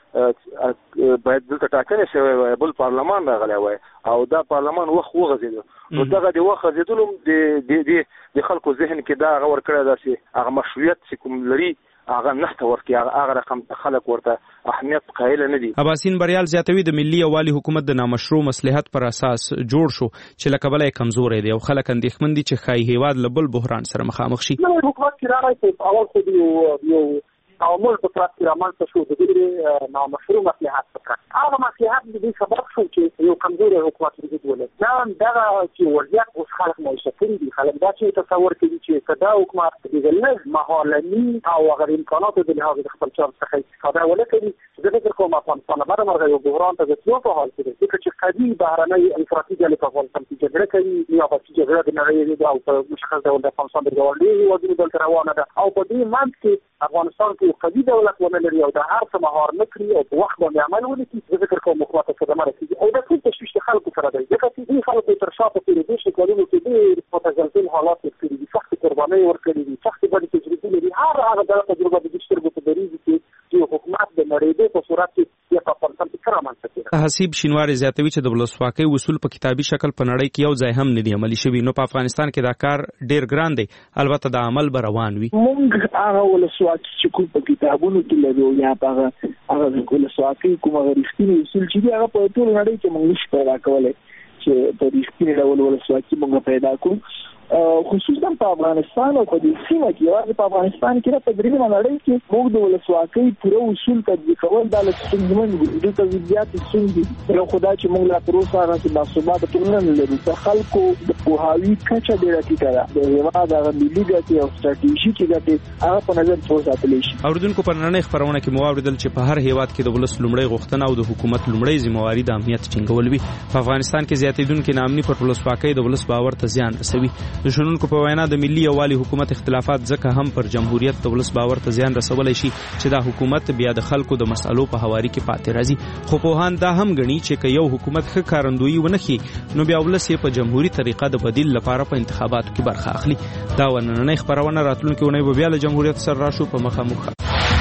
M: باید دلته ټاکنې شوی وای بل پارلمان راغلی وای او دا پارلمان وخت وغځېدو نو دغه د وخت غځېدلو د خلکو ذهن کې دا هغه ورکړی دا چې هغه مشروعیت چې کوم لري هغه نشته ورکړي هغه رقم خلک ورته اهمیت قایل نه دي.
A: اباسین بریال زیاتوي د ملي یووالي حکومت د نامشروع مصلحت پر اساس جوړ شو چې له کبله کمزورې دی او خلک اندېښمن دي چې ښایي هیواد له بل بحران سره مخامخ شي.
N: حکومت کې راغی چې اول خو دی یو تعامل په ترڅ کې رامنځته شو د دې نامشروع مصلحت څخه هغه مصلحت د دې سبب شو چې یو کمزوري حکومت وجود ولري نن دا چې وضعیت اوس خلک معیشت کړي دي خلک دا چې تصور کوي چې کدا حکومت د لږ مهالني او غیر امکاناتو د لحاظ د خپل چارو څخه استفاده ولکړي د فکر کوم افغانستان باندې مرغه یو بحران ته ځو په حال کې دي چې قوي بهرنۍ انفرادي له په افغانستان کې جګړه کوي یا په جګړه د نړۍ او په مشخص ډول د افغانستان د ګاونډي هیوادونو د روانه ده او په دې منځ کې افغانستان کې قوي دولت ونه لري او د هر څه مهار نه کړی او په وخت باندې عمل ونکړي د فکر کوم مخاطب صدمه رسېږي او د ټول تشویش خلکو سره دی ځکه چې دې خلکو تر شا په تېرېدو شي کلونو کې ډېر متزلزل حالات تېر کړي دي سختې قربانۍ ورکړي دي سختې بدې تجربې لري هر هغه دغه تجربه د دې سترګو په دریږي چې چې حکومت د نړېدو په صورت کې یا په افغانستان کې څه رامنځته کېږي.
A: حسیب شینواری زیاتوي چې د ولسواکۍ اصول په کتابي شکل په نړۍ کې یو ځای هم نه دي عملي شوي نو په افغانستان کې دا کار ډېر ګران دی البته د عمل به روان وي.
N: موږ هغه ولسواکي چې کوم په کتابونو کې لرو یا هغه هغه ولسواکي کوم غریښتینی اصول چې هغه په ټول نړۍ کې موږ نشو پیدا کولی چې په رښتیني ډول ولسواکي موږ پیدا کړو خصوصا په افغانستان او په دې سیمه کې یوازې په افغانستان کې نه په درېیمه نړۍ کې موږ د ولسواکۍ پوره اصول تطبیق کول دا له ستونزمن دي دلته زیات ستونزې یو خدای چې موږ لا تر اوسه هغه چې باثباته ټولنه نه لرو د خلکو د پوهاوي کچه ډېره ټیټه ده د هېواد هغه ملي ګټې او ستراتیژیکې ګټې هغه په نظر کې وساتلی شي.
A: اورېدونکو په نننۍ خپرونه کې مو واورېدل چې په هر هېواد کې د ولس لومړۍ غوښتنه او د حکومت لومړۍ ذمہواري د امنیت ټینګول وي. په افغانستان کې زیاتېدونکې ناامني پر ولسواکۍ د ولس باور ته زیان رسوي. د شنونکو په د ملي یووالي حکومت اختلافات ځکه هم پر جمهوریت د ولس باور ته زیان رسولی شي چې دا حکومت بیا د خلکو د مسالو په هواري کې پاتې راځي خو پوهان دا هم ګڼي چې که یو حکومت ښه کارندویي ونه ښيي نو بیا ولس یې په جمهوري طریقه د بدیل لپاره په انتخاباتو کې برخه اخلي. دا نننۍ خپرونه راتلونکې اونۍ به بیا له جمهوریت سره راشو په مخامخ.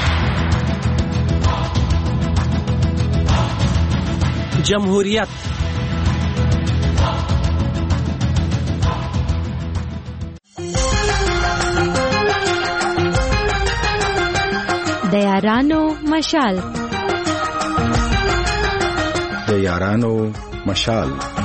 L: جمهوریت
B: د یارانو مشال
P: د یارانو مشال